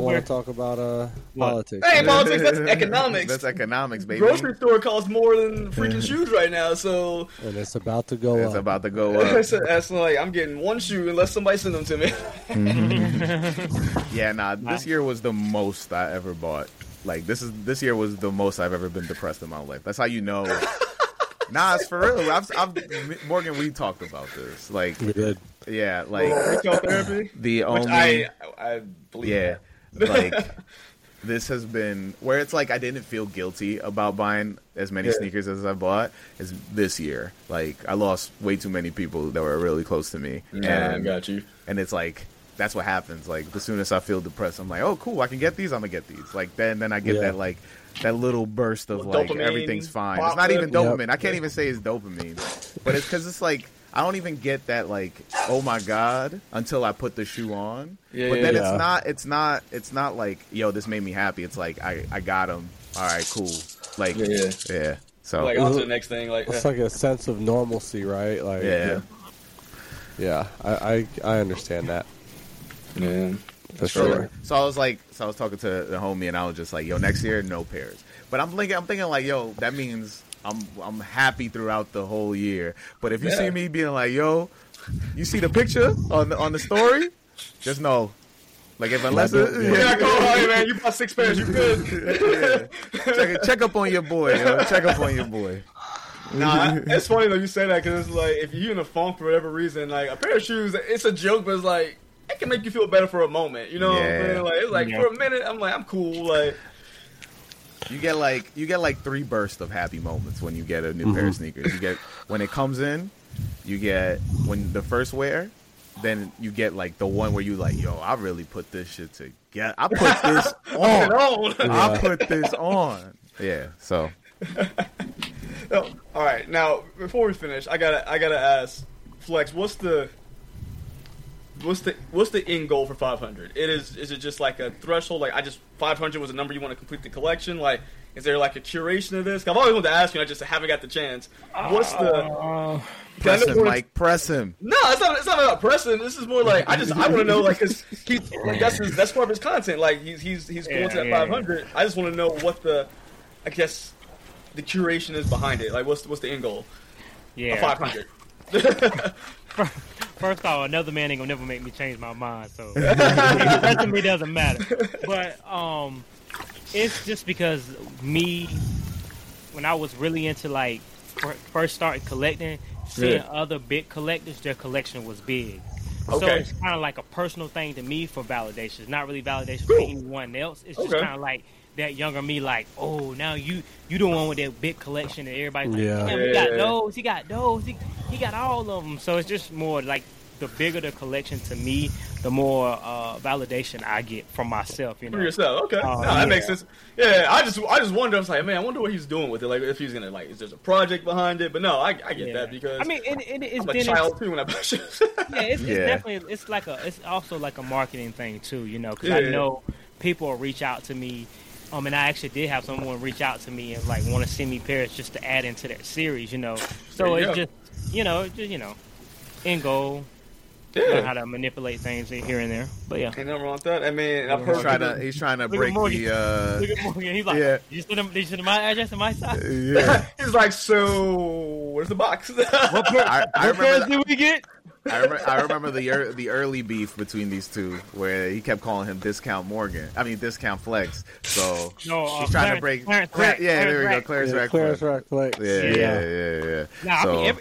politics. Hey, politics, that's economics. That's economics, baby. Grocery store costs more than freaking shoes right now, so and it's about to go up. It's about to go up. That's like I'm getting one shoe unless somebody send them to me. This year was the most I ever bought. Like this year was the most I've ever been depressed in my life. That's how you know. Nah, it's for real. Morgan, we talked about this. Like we did. Yeah, like retail therapy. The only I believe. Yeah, like this has been where it's like I didn't feel guilty about buying as many sneakers as I bought as this year. Like I lost way too many people that were really close to me. Yeah, I got you. And it's like that's what happens. Like as soon as I feel depressed, I'm like, oh cool, I can get these. I'm gonna get these. Like then I get that like that little burst of like dopamine, everything's fine. It's not even dopamine. I can't even say it's dopamine, but it's because it's like. I don't even get that like oh my god until I put the shoe on. But then it's not like yo this made me happy. It's like I got them. All right, cool. Like yeah. So like on to the next thing. Like it's like a sense of normalcy, right? Like yeah. I understand that. Yeah, for sure. So I was talking to the homie and I was just like yo next year no pairs. But I'm thinking like yo that means. I'm happy throughout the whole year. But if you see me being like, yo, you see the picture on the story, just know. Like if unless man, you bought 6 pairs, you good. Check up on your boy, yo. Check up on your boy. Nah, it's funny though you say that because it's like if you're in a funk for whatever reason, like a pair of shoes, it's a joke, but it's like it can make you feel better for a moment. You know what I'm saying? Like it's like for a minute, I'm like I'm cool, like. You get like 3 bursts of happy moments when you get a new pair of sneakers. You get when it comes in, you get when the first wear, then you get like the one where you like, yo, I really put this shit together. I put this on. I put this on. Yeah. So. All right. Now before we finish, I gotta ask Flex, what's the end goal for 500? Is it just like a threshold? Like 500 was the number you want to complete the collection? Like, is there like a curation of this? I've always wanted to ask you, I just haven't got the chance. What's the press him, Mike? Press him. No, it's not about pressing. This is more like I want to know like that's part of his content. Like he's going to that 500. I just want to know what the the curation is behind it. Like, what's the end goal? Yeah, 500. First off, another man ain't gonna never make me change my mind, so that to me doesn't matter. But it's just because when I was really into like first started collecting, seeing other big collectors, their collection was big. So it's kind of like a personal thing to me for validation. It's not really validation for anyone else. It's just kind of like that younger me, like, oh, now you the one with that big collection, and everybody's like, damn, he got those, he got all of them. So it's just more like the bigger the collection to me, the more validation I get from myself. You know, for yourself. Okay, that makes sense. Yeah, I just wonder. I was like, man, I wonder what he's doing with it. Like, if he's gonna like, is there a project behind it? But no, I get that because I mean, it's I'm a child too when I buy shit. It's definitely it's also like a marketing thing too. You know, because I know people will reach out to me. And I actually did have someone reach out to me and like want to send me pairs just to add into their series, you know. So it's just, end goal. Learn how to manipulate things here and there. But yeah, ain't nothing wrong with that. I mean, I've heard he's trying to break the. Look at Morgan. He's like, you send my address and my size. Yeah. He's like, so where's the box? What pairs did we get? I remember the early beef between these two, where he kept calling him Discount Flex. So she's trying to break. There we go, Clarence Rack Flex. Yeah. Nah, so,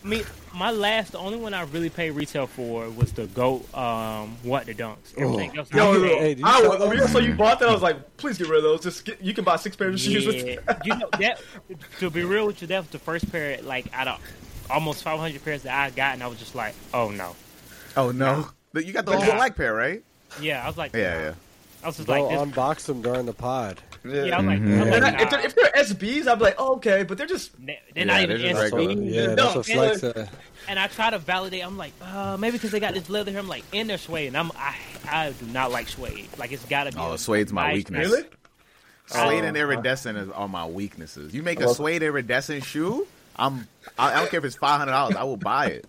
the only one I really paid retail for was the GOAT. What the dunks? Everything else. So you bought that? I was like, please get rid of those. You can buy 6 pairs of shoes. You know that. To be real with you, that was the first pair like out of almost 500 pairs that I got, and I was just like, oh no. You got the all black pair, right? Yeah, I was like, yeah. I was just like, unbox them during the pod. Yeah, I'm like, if they're SBs, I'd be like, oh, okay, but they're just they're not even SBs. Yeah, that's what Flex said. And I try to validate. I'm like, maybe because they got this leather here. I'm like, and they're suede, and I do not like suede. Like, it's gotta be. Oh, suede's my weakness. Really? Suede and iridescent are my weaknesses. You make a suede iridescent shoe, I don't care if it's $500. I will buy it.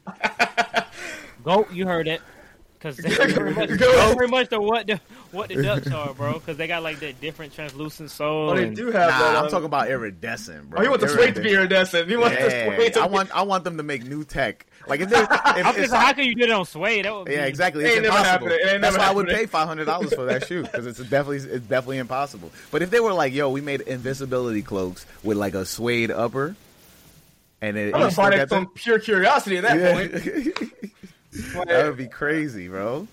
Go, you heard it. Because that's pretty much what the ducks are, bro. Because they got like that different translucent sole. Oh, they do have that. I'm talking about iridescent, bro. Oh, you want the suede to be iridescent? You want the suede to I want them to make new tech. Like if how can you get it on suede? That would be, exactly. It's impossible. That's why I would pay $500 for that shoe because it's definitely impossible. But if they were like, yo, we made invisibility cloaks with like a suede upper, and I'm gonna find it from pure curiosity at that point. That would be crazy, bro.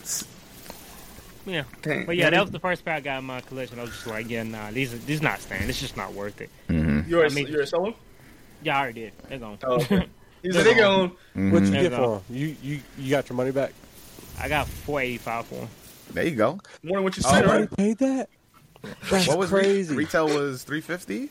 Yeah, but yeah, that was the first pair I got in my collection. I was just like, yeah, nah, these not staying. It's just not worth it. Mm-hmm. You're a seller? Yeah, I already did. They're gone. Oh, okay. They're gone. Mm-hmm. What'd you get for them? You got your money back? I got $485 for them. There you go. More than what you said. You paid that? That's what was crazy. Retail was $350.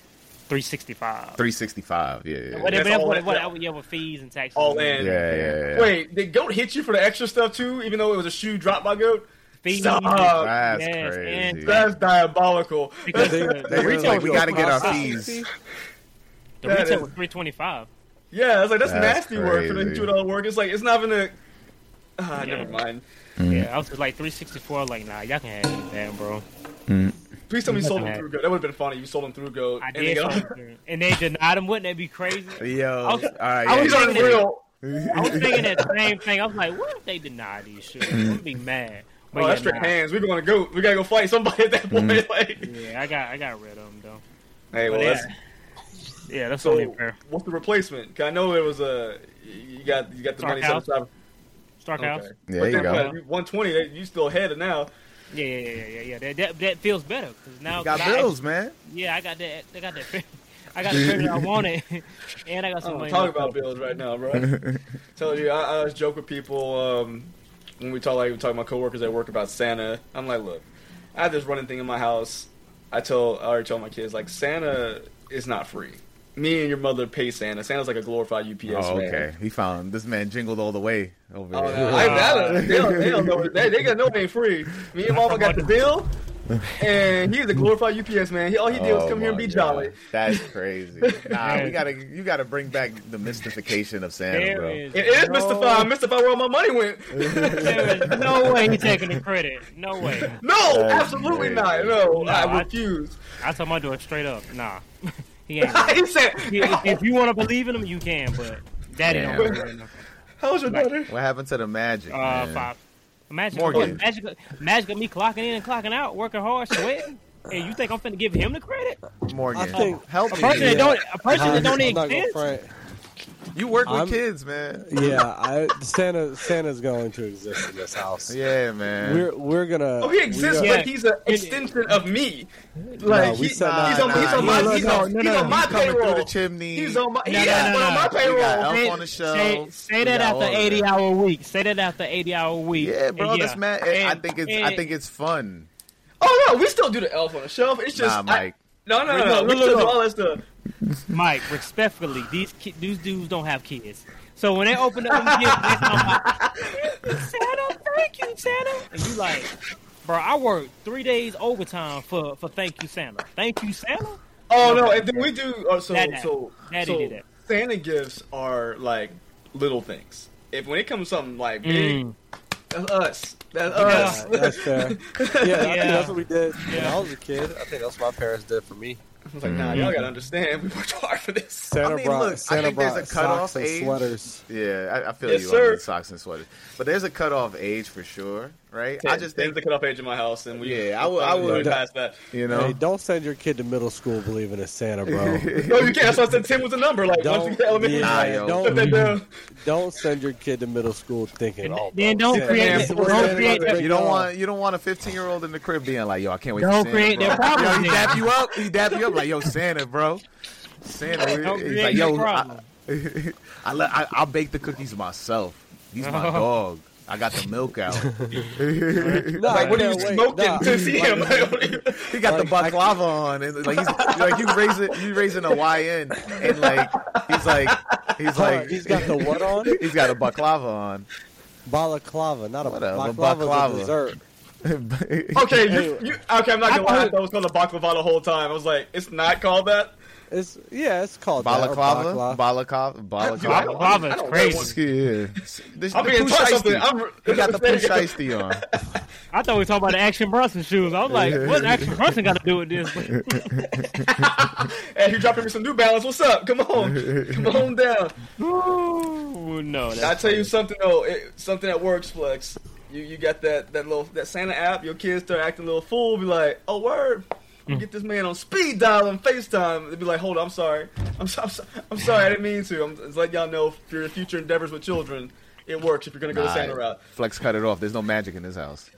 $365. Yeah. Whatever, with fees and taxes. All in. Yeah. Wait, did GOAT hit you for the extra stuff too? Even though it was a shoe dropped by GOAT. Stop. That's crazy. That's diabolical. Because they like, we got to get our fees. The retail was $325. Yeah, I was like, that's nasty work for them to do it all work. It's like, it's not even a. Never mind. Yeah, I was like $364. Like, nah, y'all can have it, man, bro. Please tell me you sold them through GOAT. That would have been funny. You sold them through GOAT. I did. And they denied them. Wouldn't that be crazy? Yo, I was thinking that same thing. I was like, what if they deny these shoes? I would be mad. But that's straight hands. We're going to GOAT. We got to go fight somebody at that point. Yeah, I got rid of them, though. Hey, well, that's only fair. What's the replacement? Cause I know there was you got the money set aside. Stark House. There you go. 120. You still ahead of now. Yeah. That feels better because now you got bills, man. Yeah, I got that. I got the figure I wanted, and I got some money. Talk about bills right now, bro. Tell you, I always joke with people when we talk to my coworkers at work about Santa. I'm like, look, I have this running thing in my house. I already told my kids, like, Santa is not free. Me and your mother pay Santa. Santa's like a glorified UPS man. Okay. He found this man jingled all the way over there. No. They don't know. They got no it ain't free. Me and Mama got the bill, and he's a glorified UPS man. All he did was come here and be jolly. That's crazy. Nah, you gotta bring back the mystification of Santa, bro. It is mystified. Mystified where all my money went. There is no way he's taking the credit. No way. No, absolutely not. No, I refuse. I told my daughter straight up, nah. He ain't. He said, if you want to believe in him, you can, but Daddy don't believe in him. How was your daughter? What happened to the magic? 5. Magic of me clocking in and clocking out, working hard, sweating. Hey, you think I'm finna give him the credit? Morgan, I think help me. A person that don't exist. You work with kids, man. Yeah, Santa's going to exist in this house. Yeah, man. We're gonna. Oh, he exists, but he's an extension of me. Like he's on my payroll. Through the chimney. He's on my payroll. Elf on the shelf. Say that after 80-hour week. Say that after 80-hour week. Yeah, bro. That's mad. I think it's fun. Oh no, we still do the Elf on the Shelf. It's just Mike. No. We still do all that stuff. Mike, respectfully, these dudes don't have kids. So when they open up them gifts, they talk about, Santa, thank you, Santa. And you like, bro, I worked 3 days overtime for thank you, Santa. Thank you, Santa? Oh, no, and then we do, Daddy did that. Santa gifts are like little things. When it comes to something like big, that's us. That's us. That's fair. Yeah, I think that's what we did when I was a kid. I think that's what my parents did for me. I was like, nah, y'all gotta understand. We worked hard for this. Santa brought there's a cutoff age. Sweaters. Yeah, I feel you on the socks and sweaters. But there's a cutoff age for sure, right? I just think the cutoff age in my house, and I would pass that. You know, hey, don't send your kid to middle school believing in Santa, bro. No, you can't. That's why I said 10 was the number. Like once you get elementary, don't send your kid to middle school thinking. Then don't create. You don't want a 15-year-old in the crib being like, yo, I can't wait. Don't to create their problem. He dap you up. He dap you up like, yo, Santa, bro. Santa, he's like, yo, I'll bake the cookies myself. He's my dog. I got the milk out. Like, what are you smoking to see him? He got the baklava on, and like you raising a YN, and like he's got the what on? He's got a baklava on. Balaclava, not a baklava. Dessert. Okay, I'm not gonna lie. I thought it was called a baklava the whole time. I was like, it's not called that. It's called balaclava. Balaclava is crazy. I'm being taught something. He got the push shiesty on. I thought we were talking about the Action Bronson shoes. I was like, what Action Bronson got to do with this? Hey, you dropping me some New Balance? What's up? Come on down. Ooh, no. I tell you something though, something that works, Flex. You got that Santa app. Your kids start acting a little fool. Be like, oh word. Get this man on speed dial and FaceTime. They'd be like, hold on, I'm sorry. I'm sorry, I didn't mean to. I'm just letting y'all know for your future endeavors with children, it works if you're going to go the Santa route. Flex cut it off. There's no magic in this house.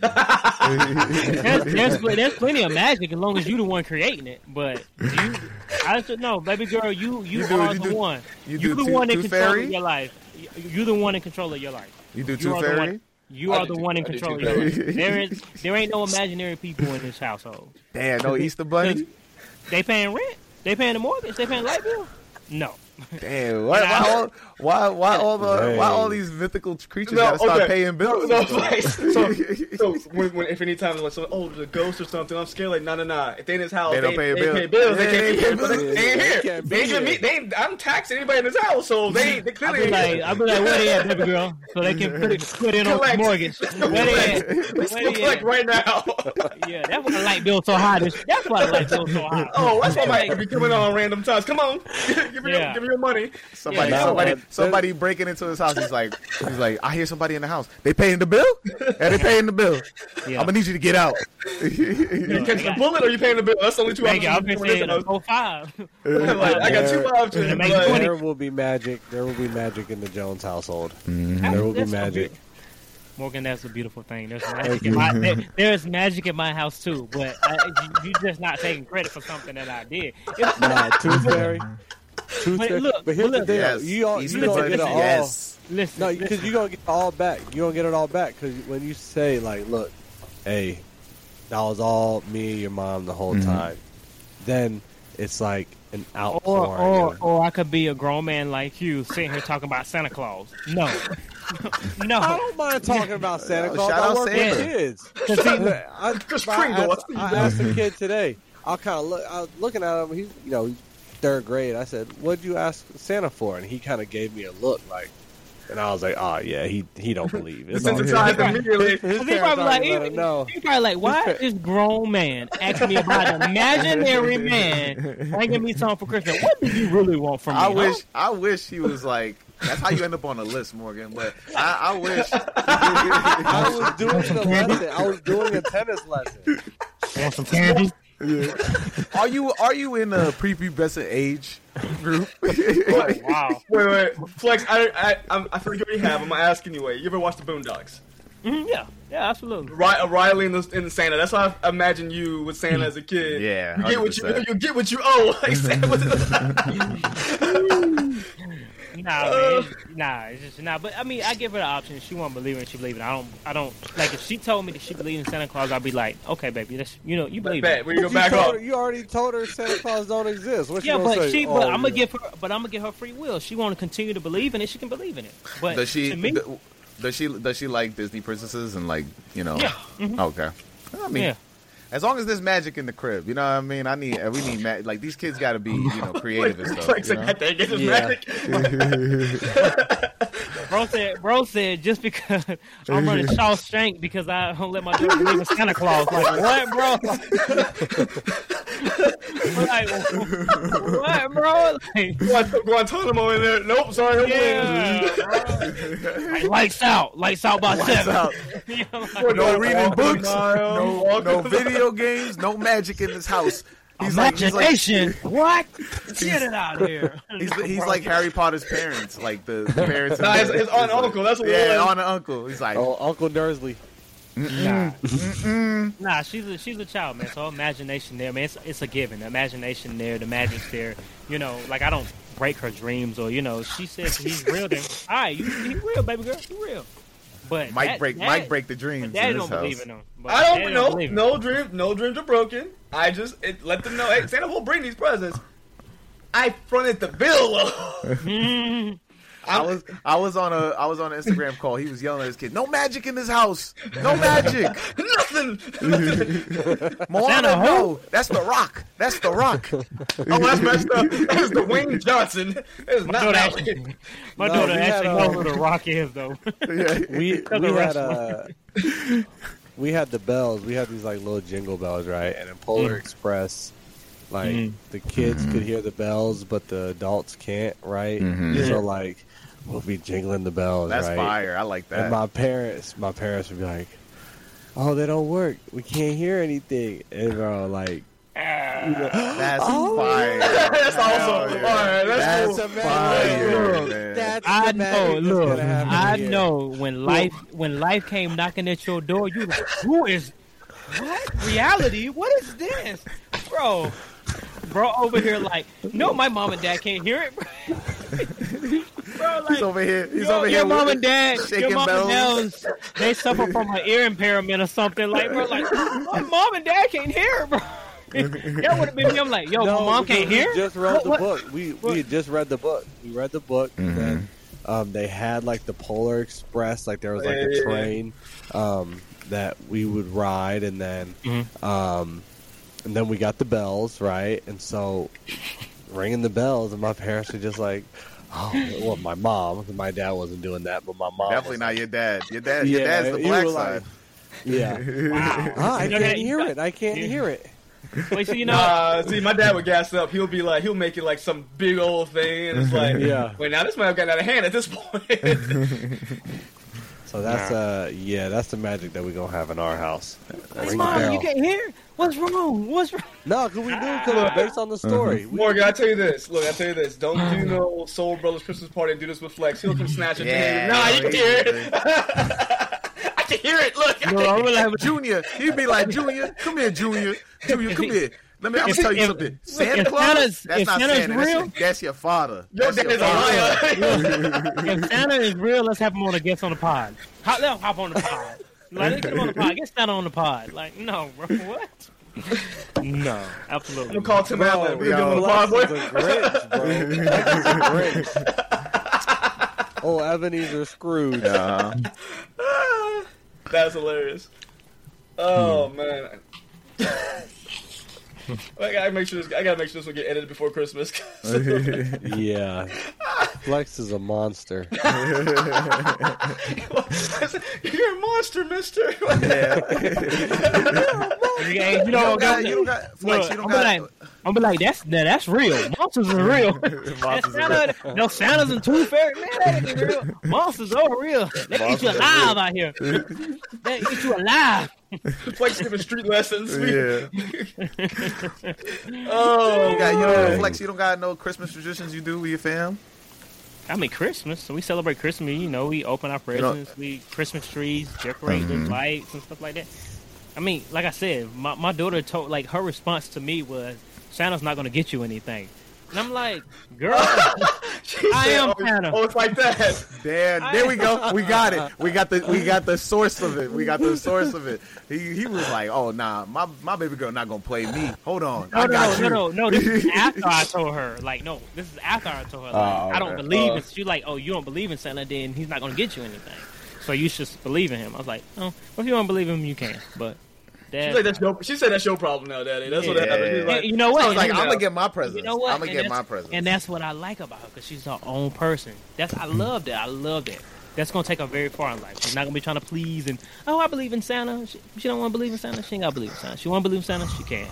there's plenty of magic as long as you're the one creating it. But I should know, baby girl, you are the one. You're the one in control of your life. You're the one in control of your life. You do Tooth Fairy? You are the one in control of your life. There ain't no imaginary people in this household. Damn, no Easter Bunny? They paying rent? They paying the mortgage? They paying the light bill? No. Damn, why all these mythical creatures gotta start paying bills? So when if any time like there's a ghost or something, I'm scared like nah. If they in his house, they don't pay bills. They can't pay here. I'm taxing anybody in this house, so they clearly. I'll be like, where they at, baby girl? So they can put in on the mortgage. Where they at? Collect right now. Yeah, that's why the light bill so high. That's why the light bill so high. Oh, that's why I might be coming on random times. Come on, give me your money. Somebody breaking into his house. He's like, I hear somebody in the house. They paying the bill? Yeah, they paying the bill. Yeah. I'm gonna need you to get out. You catch the bullet or you paying the bill? That's only two options. I've been saying 05. I got two options. There will be magic. There will be magic in the Jones household. Mm-hmm. There will be magic. Morgan, that's a beautiful thing. There's magic in my house too, but you're just not taking credit for something that I did. Tooth Fairy. But here's the deal: you don't get it all. Yes. No, because you're gonna get it all back. You're gonna get it all back because when you say like, "Look, hey, that was all me and your mom the whole time," then it's like an outpouring. Or I could be a grown man like you sitting here talking about Santa Claus. No. I don't mind talking about Santa Claus. I work with kids. I asked the kid today. I was looking at him. He's third grade. I said, "What'd you ask Santa for?" And he kind of gave me a look like, And I was like, oh, yeah, he don't believe it. Desensitized immediately. He probably like, why is this grown man asking me about an imaginary man bringing me something for Christmas? What do you really want from me? I wish he was like, that's how you end up on a list, Morgan. But I wish. I was doing a lesson. I was doing a tennis lesson. Want some candy? Yeah. Are you in a prepubescent age group? Wow. Wait, Flex. I feel like you already have. I'm gonna ask anyway. You ever watch the Boondocks? Mm-hmm, yeah, absolutely. Riley in the Santa. That's how I imagine you with Santa as a kid. Yeah, you get what you owe. Like Santa. It's just nah. But I mean, I give her the option. If she won't believe it, she believe it. I don't like. If she told me that she believes in Santa Claus, I'd be like, okay, baby, that's you believe it. Where you go back up? You already told her Santa Claus don't exist. What yeah, you but say? I'm gonna give her free will. She want to continue to believe in it. She can believe in it. But does she? To me, does she like Disney princesses and like Yeah. Mm-hmm. Okay. I mean. Yeah. As long as there's magic in the crib, you know what I mean? We need like these kids got to be, creative and stuff. Like, I think it's magic. Bro said just because I'm running Shawshank because I don't let my daughter believe in Santa Claus. Like what, bro? Like, what, bro? Like, Guantanamo in there? Nope, sorry. Yeah, like, lights out by 7. No reading books, no video games, no magic in this house. Imagination? What? Get it out of here. He's like Harry Potter's parents, like the parents. Nah, his aunt and uncle. That's what aunt and uncle. He's like, Uncle Dursley. Nah, she's a child, man. So imagination there, man. It's a given. The imagination there, the magic's there. Like I don't break her dreams or she says he's real. Then all right, he's real, baby girl. He's real. But Mike break the dreams. Daddy in this don't house. believe in them. I don't know. No dreams are broken. I just let them know. Hey, Santa will bring these presents. I fronted the bill. I was on an Instagram call. He was yelling at his kid, "No magic in this house. No magic. Nothing. Moana, no. That's the Rock. That's the Rock. Oh, that's messed up. That is Dwayne Johnson. That is not my daughter actually knows who the Rock is, though. We had the bells. We had these like little jingle bells, right? And in Polar Express, like the kids could hear the bells, but the adults can't, right? So like we'll be jingling the bells. That's right? fire. I like that. And my parents would be like, "Oh, they don't work. We can't hear anything." And bro, like, that's fire. That's awesome. Fire. That's cool. Fire. I know when life came knocking at your door, you like, who is what? Reality? What is this? Bro over here like, no, my mom and dad can't hear it. Bro, like, he's over here. Your mom and dad, they suffer from an ear impairment or something. Like, bro, like, my mom and dad can't hear it, bro. That would have been me. I'm like, yo, my mom can't hear. We just read the book. We had just read the book. We read the book, and then they had like the Polar Express. Like there was like a train that we would ride, and then we got the bells, right? And so ringing the bells, and my parents were just like, oh, well, my mom, because my dad wasn't doing that, but my mom definitely not your dad. Your dad's the black side. Wow. I can't hear it. I can't hear it. Wait, so see, my dad would gas up. He'll make it like some big old thing, and it's like, wait, now this might have gotten out of hand at this point. So that's that's the magic that we're gonna have in our house. Mom, you can't hear? What's wrong? No, because we do it's based on the story. Morgan, I tell you this. Look, I tell you this. Don't do no Soul Brothers Christmas party and do this with Flex. He'll come snatch it. Nah, you can hear it. I can hear it. Look, Junior. He'd be like, Junior, come here, Junior. Junior, come here. I'm going to tell you something. Santa Claus? That's not Santa. Real, that's your father. Your dad is a liar. If Santa is real, let's have him on a guest on the pod. Let's hop on the pod. Like, let's get him on the pod. Get Santa on the pod. Like, no, bro. What? No, absolutely. I'm going to call Tim Allen. We're doing the pod, boy. Oh, Ebenezer Scrooge. That's hilarious. Oh, man. I gotta make sure this will get edited before Christmas. Yeah. Flex is a monster. You're a monster, mister. You don't got Flex. I'm be like, that's real. Monsters are real. No Santas and Tooth Fairy, man, that ain't real. Monsters are real. They can eat you alive out here. They eat you alive. Flex giving street lessons. Yeah. Flex, you don't got no Christmas traditions you do with your fam? I mean, Christmas. So we celebrate Christmas. You know, we open our presents, we Christmas trees, decorate the lights and stuff like that. I mean, like I said, my daughter told, like, her response to me was, Santa's not going to get you anything. And I'm like, girl, I am Santa. Oh, it's like that. Damn, there we go. We got it. We got the source of it. He was like, oh, nah, my baby girl not going to play me. Hold on. No. This is after I told her. Like, no, this is after I told her. Like, I don't believe in. She's like, oh, you don't believe in Santa, then he's not going to get you anything. So you should believe in him. I was like, oh, well, if you don't believe in him, you can. But she said that's your problem now, Daddy. That's what happened. Like, you know what? I was like, I'm gonna get my presents. You know what? I'm gonna get my presents. And that's what I like about her, because she's her own person. I love that. I love that. That's gonna take her very far in life. She's not gonna be trying to please and I believe in Santa. She don't want to believe in Santa. She ain't gotta believe in Santa. She want to believe in Santa. She can.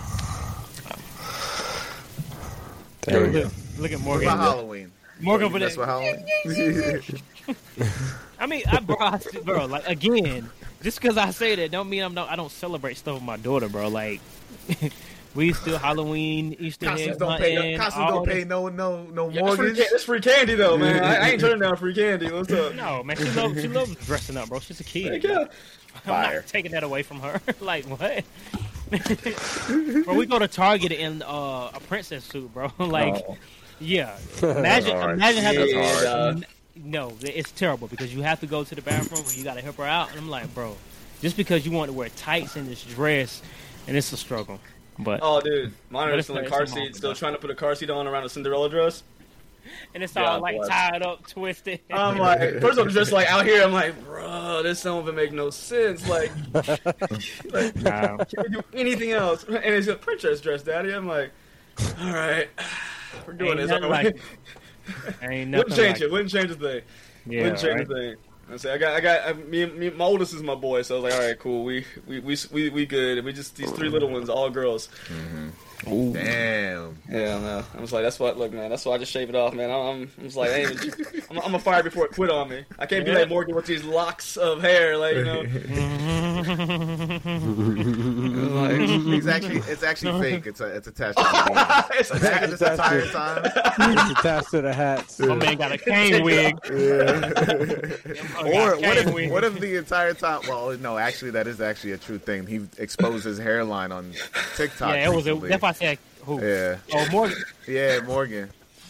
Look at Morgan. What about Halloween? Morgan, that's what Halloween. I mean, bro, like, again, just because I say that don't mean I don't celebrate stuff with my daughter, bro. Like, we still Halloween, Easter eggs hunting. Constance don't pay no mortgage. It's free candy though, man. I ain't turning down free candy. What's up? No, man, she loves dressing up, bro. She's a kid. I'm not taking that away from her. Like, what? Bro, we go to Target in a princess suit, bro. Like, yeah. Imagine having no, it's terrible because you have to go to the bathroom and you got to help her out. And I'm like, bro, just because you want to wear tights in this dress, and it's a struggle. But dude, mine are still in car seat, still trying to put a car seat on around a Cinderella dress. And it's all tied up, twisted. I'm like, first of all, just like out here, I'm like, bro, this don't even make no sense. Like, can't we do anything else? And it's a princess dress, Daddy. I'm like, all right, we're doing this. Wouldn't change it. Wouldn't change a thing. Yeah, wouldn't change a thing. I say, I got me. My oldest is my boy, so I was like, all right, cool. We good. We just these three little ones, all girls. Mm-hmm. Ooh. Damn. Yeah, no. I was like, that's what. Look, man. That's why I just shave it off, man. I'm just like, hey, I'm gonna fire before it quit on me. I can't be like Morgan with these locks of hair, like, you know. It's actually fake. It's attached to the it's attached the entire time. It's attached to the hat. My man got a cane wig. Or what if the entire time? Well, no, actually, that is actually a true thing. He exposed his hairline on TikTok. Yeah, it was. That's why I said who? Yeah. Oh, Morgan. Yeah, Morgan.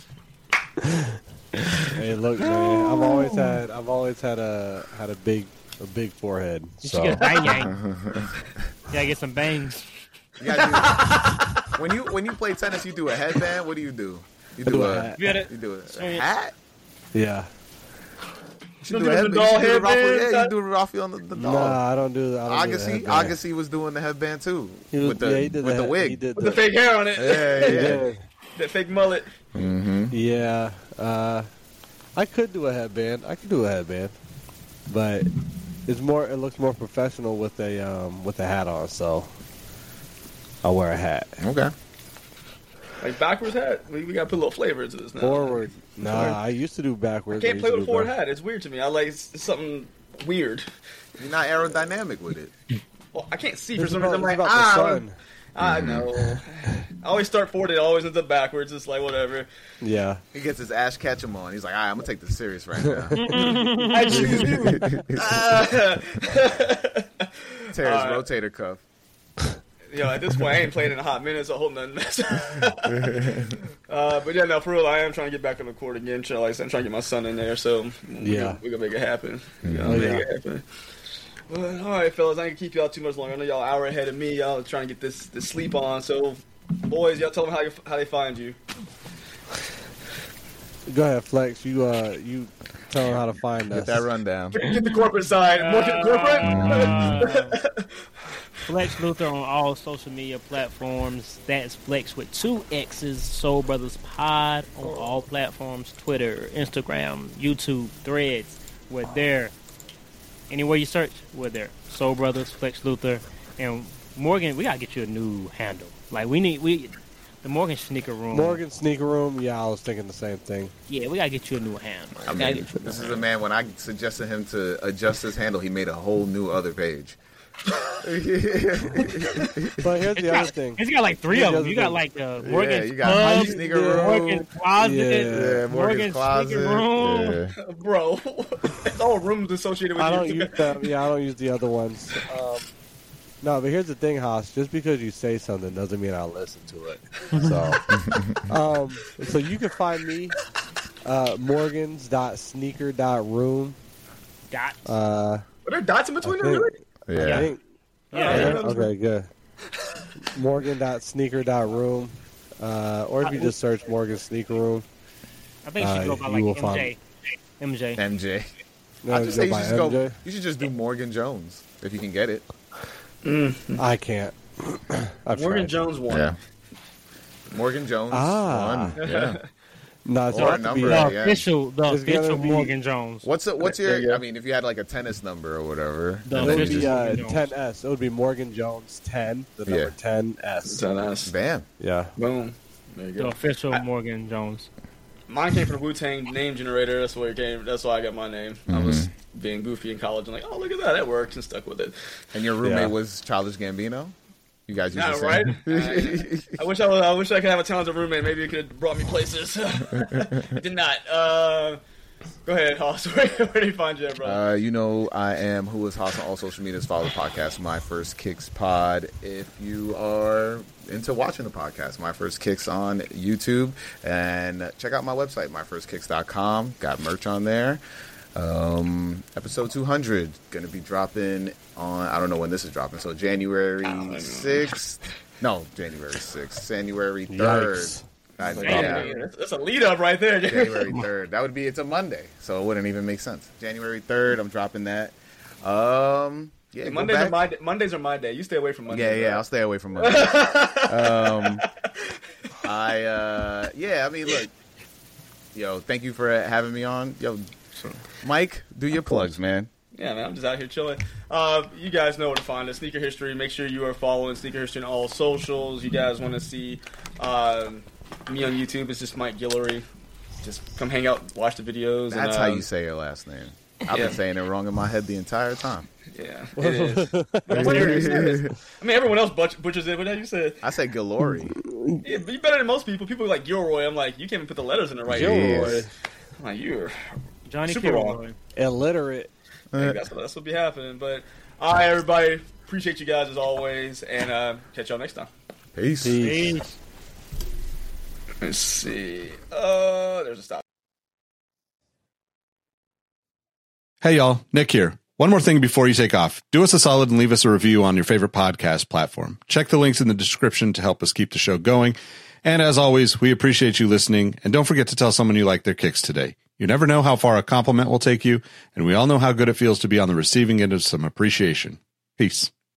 Hey, look, man. I've always had a big forehead. You should get a bang yang. Yeah, get some bangs. You gotta when you play tennis, you do a headband. What do? You do a hat. You do a hat. Yeah. You do the doll headband? Yeah, you do Rafael on the doll. Nah, I don't do that. Agassi was doing the headband too. He did the wig. With the fake hair on it. Yeah. That fake mullet. Mm-hmm. Yeah. I could do a headband. But it looks more professional with a hat on, so I'll wear a hat. Okay. Like backwards hat? We got to put a little flavor into this now. Forward. Nah, I used to do backwards. I can't play with a forward hat. It's weird to me. I like it's something weird. You're not aerodynamic with it. Well, I can't see for some reason. I'm like, I know. I always start forward. It always ends up backwards. It's like, whatever. Yeah. He gets his Ash Ketchum on. He's like, all right, I'm going to take this serious right now. I choose you. Tear his rotator cuff. Yo, at this point, I ain't played in a hot minute, so I hope nothing messes. But yeah, no, for real, I am trying to get back on the court again. Like I said, I'm trying to get my son in there, so we're going to make it happen. Make it happen. Well, all right, fellas, I ain't gonna keep y'all too much longer. I know y'all an hour ahead of me. Y'all trying to get this sleep on. So, boys, y'all tell them how they find you. Go ahead, Flex. You tell them how to find us. Get that rundown. Get the corporate side. More corporate. Flex Luther on all social media platforms. That's Flex with 2 X's. Soul Brothers Pod on all platforms. Twitter, Instagram, YouTube, Threads. We're there. Anywhere you search, we're there. Soul Brothers, Flex Luther, and Morgan. We gotta get you a new handle. Like the Morgan Sneaker Room. Morgan Sneaker Room. Yeah, I was thinking the same thing. Yeah, we gotta get you a new handle. I mean, this is a man. When I suggested him to adjust his handle, he made a whole new other page. But here's the other thing. He's got like 3 of them. You got like Morgan's you got Pub, Sneaker Room, Morgan's Closet, yeah, Morgan's Closet, Sneaker Room. Yeah. Bro, it's all rooms associated with I you. don't use them. Yeah, I don't use the other ones. No, but here's the thing, Haas. Just because you say something doesn't mean I'll listen to it. So, so you can find me morgans.sneaker.room. Dots. Are there dots in between them, really? Yeah. Okay, good. Morgan.sneaker.room. Or if you just search Morgan Sneaker Room. I think you should go by like MJ. No, I just say you should just do Morgan Jones if you can get it. I can't. Morgan Jones won. Yeah. Morgan Jones won. Yeah. No, it's or a not number. The official Morgan Jones. What's your? I mean, if you had like a tennis number or whatever, it would be 10S. It would be Morgan Jones 10. The number 10S. 10S. Bam. Yeah. Boom. There you go. The official Morgan Jones. Mine came from Wu-Tang name generator. That's where it came. That's why I got my name. I was being goofy in college and like, oh, look at that, works, and stuck with it. And your roommate was Childish Gambino. You guys used to say, right? I wish I could have a talented roommate. Maybe it could have brought me places. It did not. Go ahead, Hoss. Where do you find you at, bro? You know, I am Who is Hoss on all social medias. Follow the podcast, My First Kicks Pod. If you are into watching the podcast, My First Kicks on YouTube. And check out my website, myfirstkicks.com. Got merch on there. Episode 200 going to be dropping on, I don't know when this is dropping, so January 6th. No, January 6th. January 3rd. That's a lead up right there. January 3rd. That would be, it's a Monday, so it wouldn't even make sense. January 3rd, I'm dropping that. Yeah, Mondays are my day. You stay away from Mondays. Yeah, I'll stay away from Mondays. I mean, look, yo, thank you for having me on. Yo, Mike, do your plugs, man. Yeah, man, I'm just out here chilling. You guys know where to find us. Sneaker History. Make sure you are following Sneaker History on all socials. You guys want to see me on YouTube? It's just Mike Guillory. Just come hang out, watch the videos. That's how you say your last name. I've been saying it wrong in my head the entire time. Yeah, it is. I mean, everyone else butchers it. What did you say? I said Guillory. Yeah, but you're better than most people. People are like Gilroy. I'm like, you can't even put the letters in the right. Gilroy. I'm like, you're Johnny super Gilroy. Illiterate. Hey, that's what be happening. But all right, everybody, appreciate you guys as always, and catch y'all next time. Peace. Let's see. There's a stop. Hey, y'all. Nick here. One more thing before you take off. Do us a solid and leave us a review on your favorite podcast platform. Check the links in the description to help us keep the show going. And as always, we appreciate you listening. And don't forget to tell someone you like their kicks today. You never know how far a compliment will take you, and we all know how good it feels to be on the receiving end of some appreciation. Peace.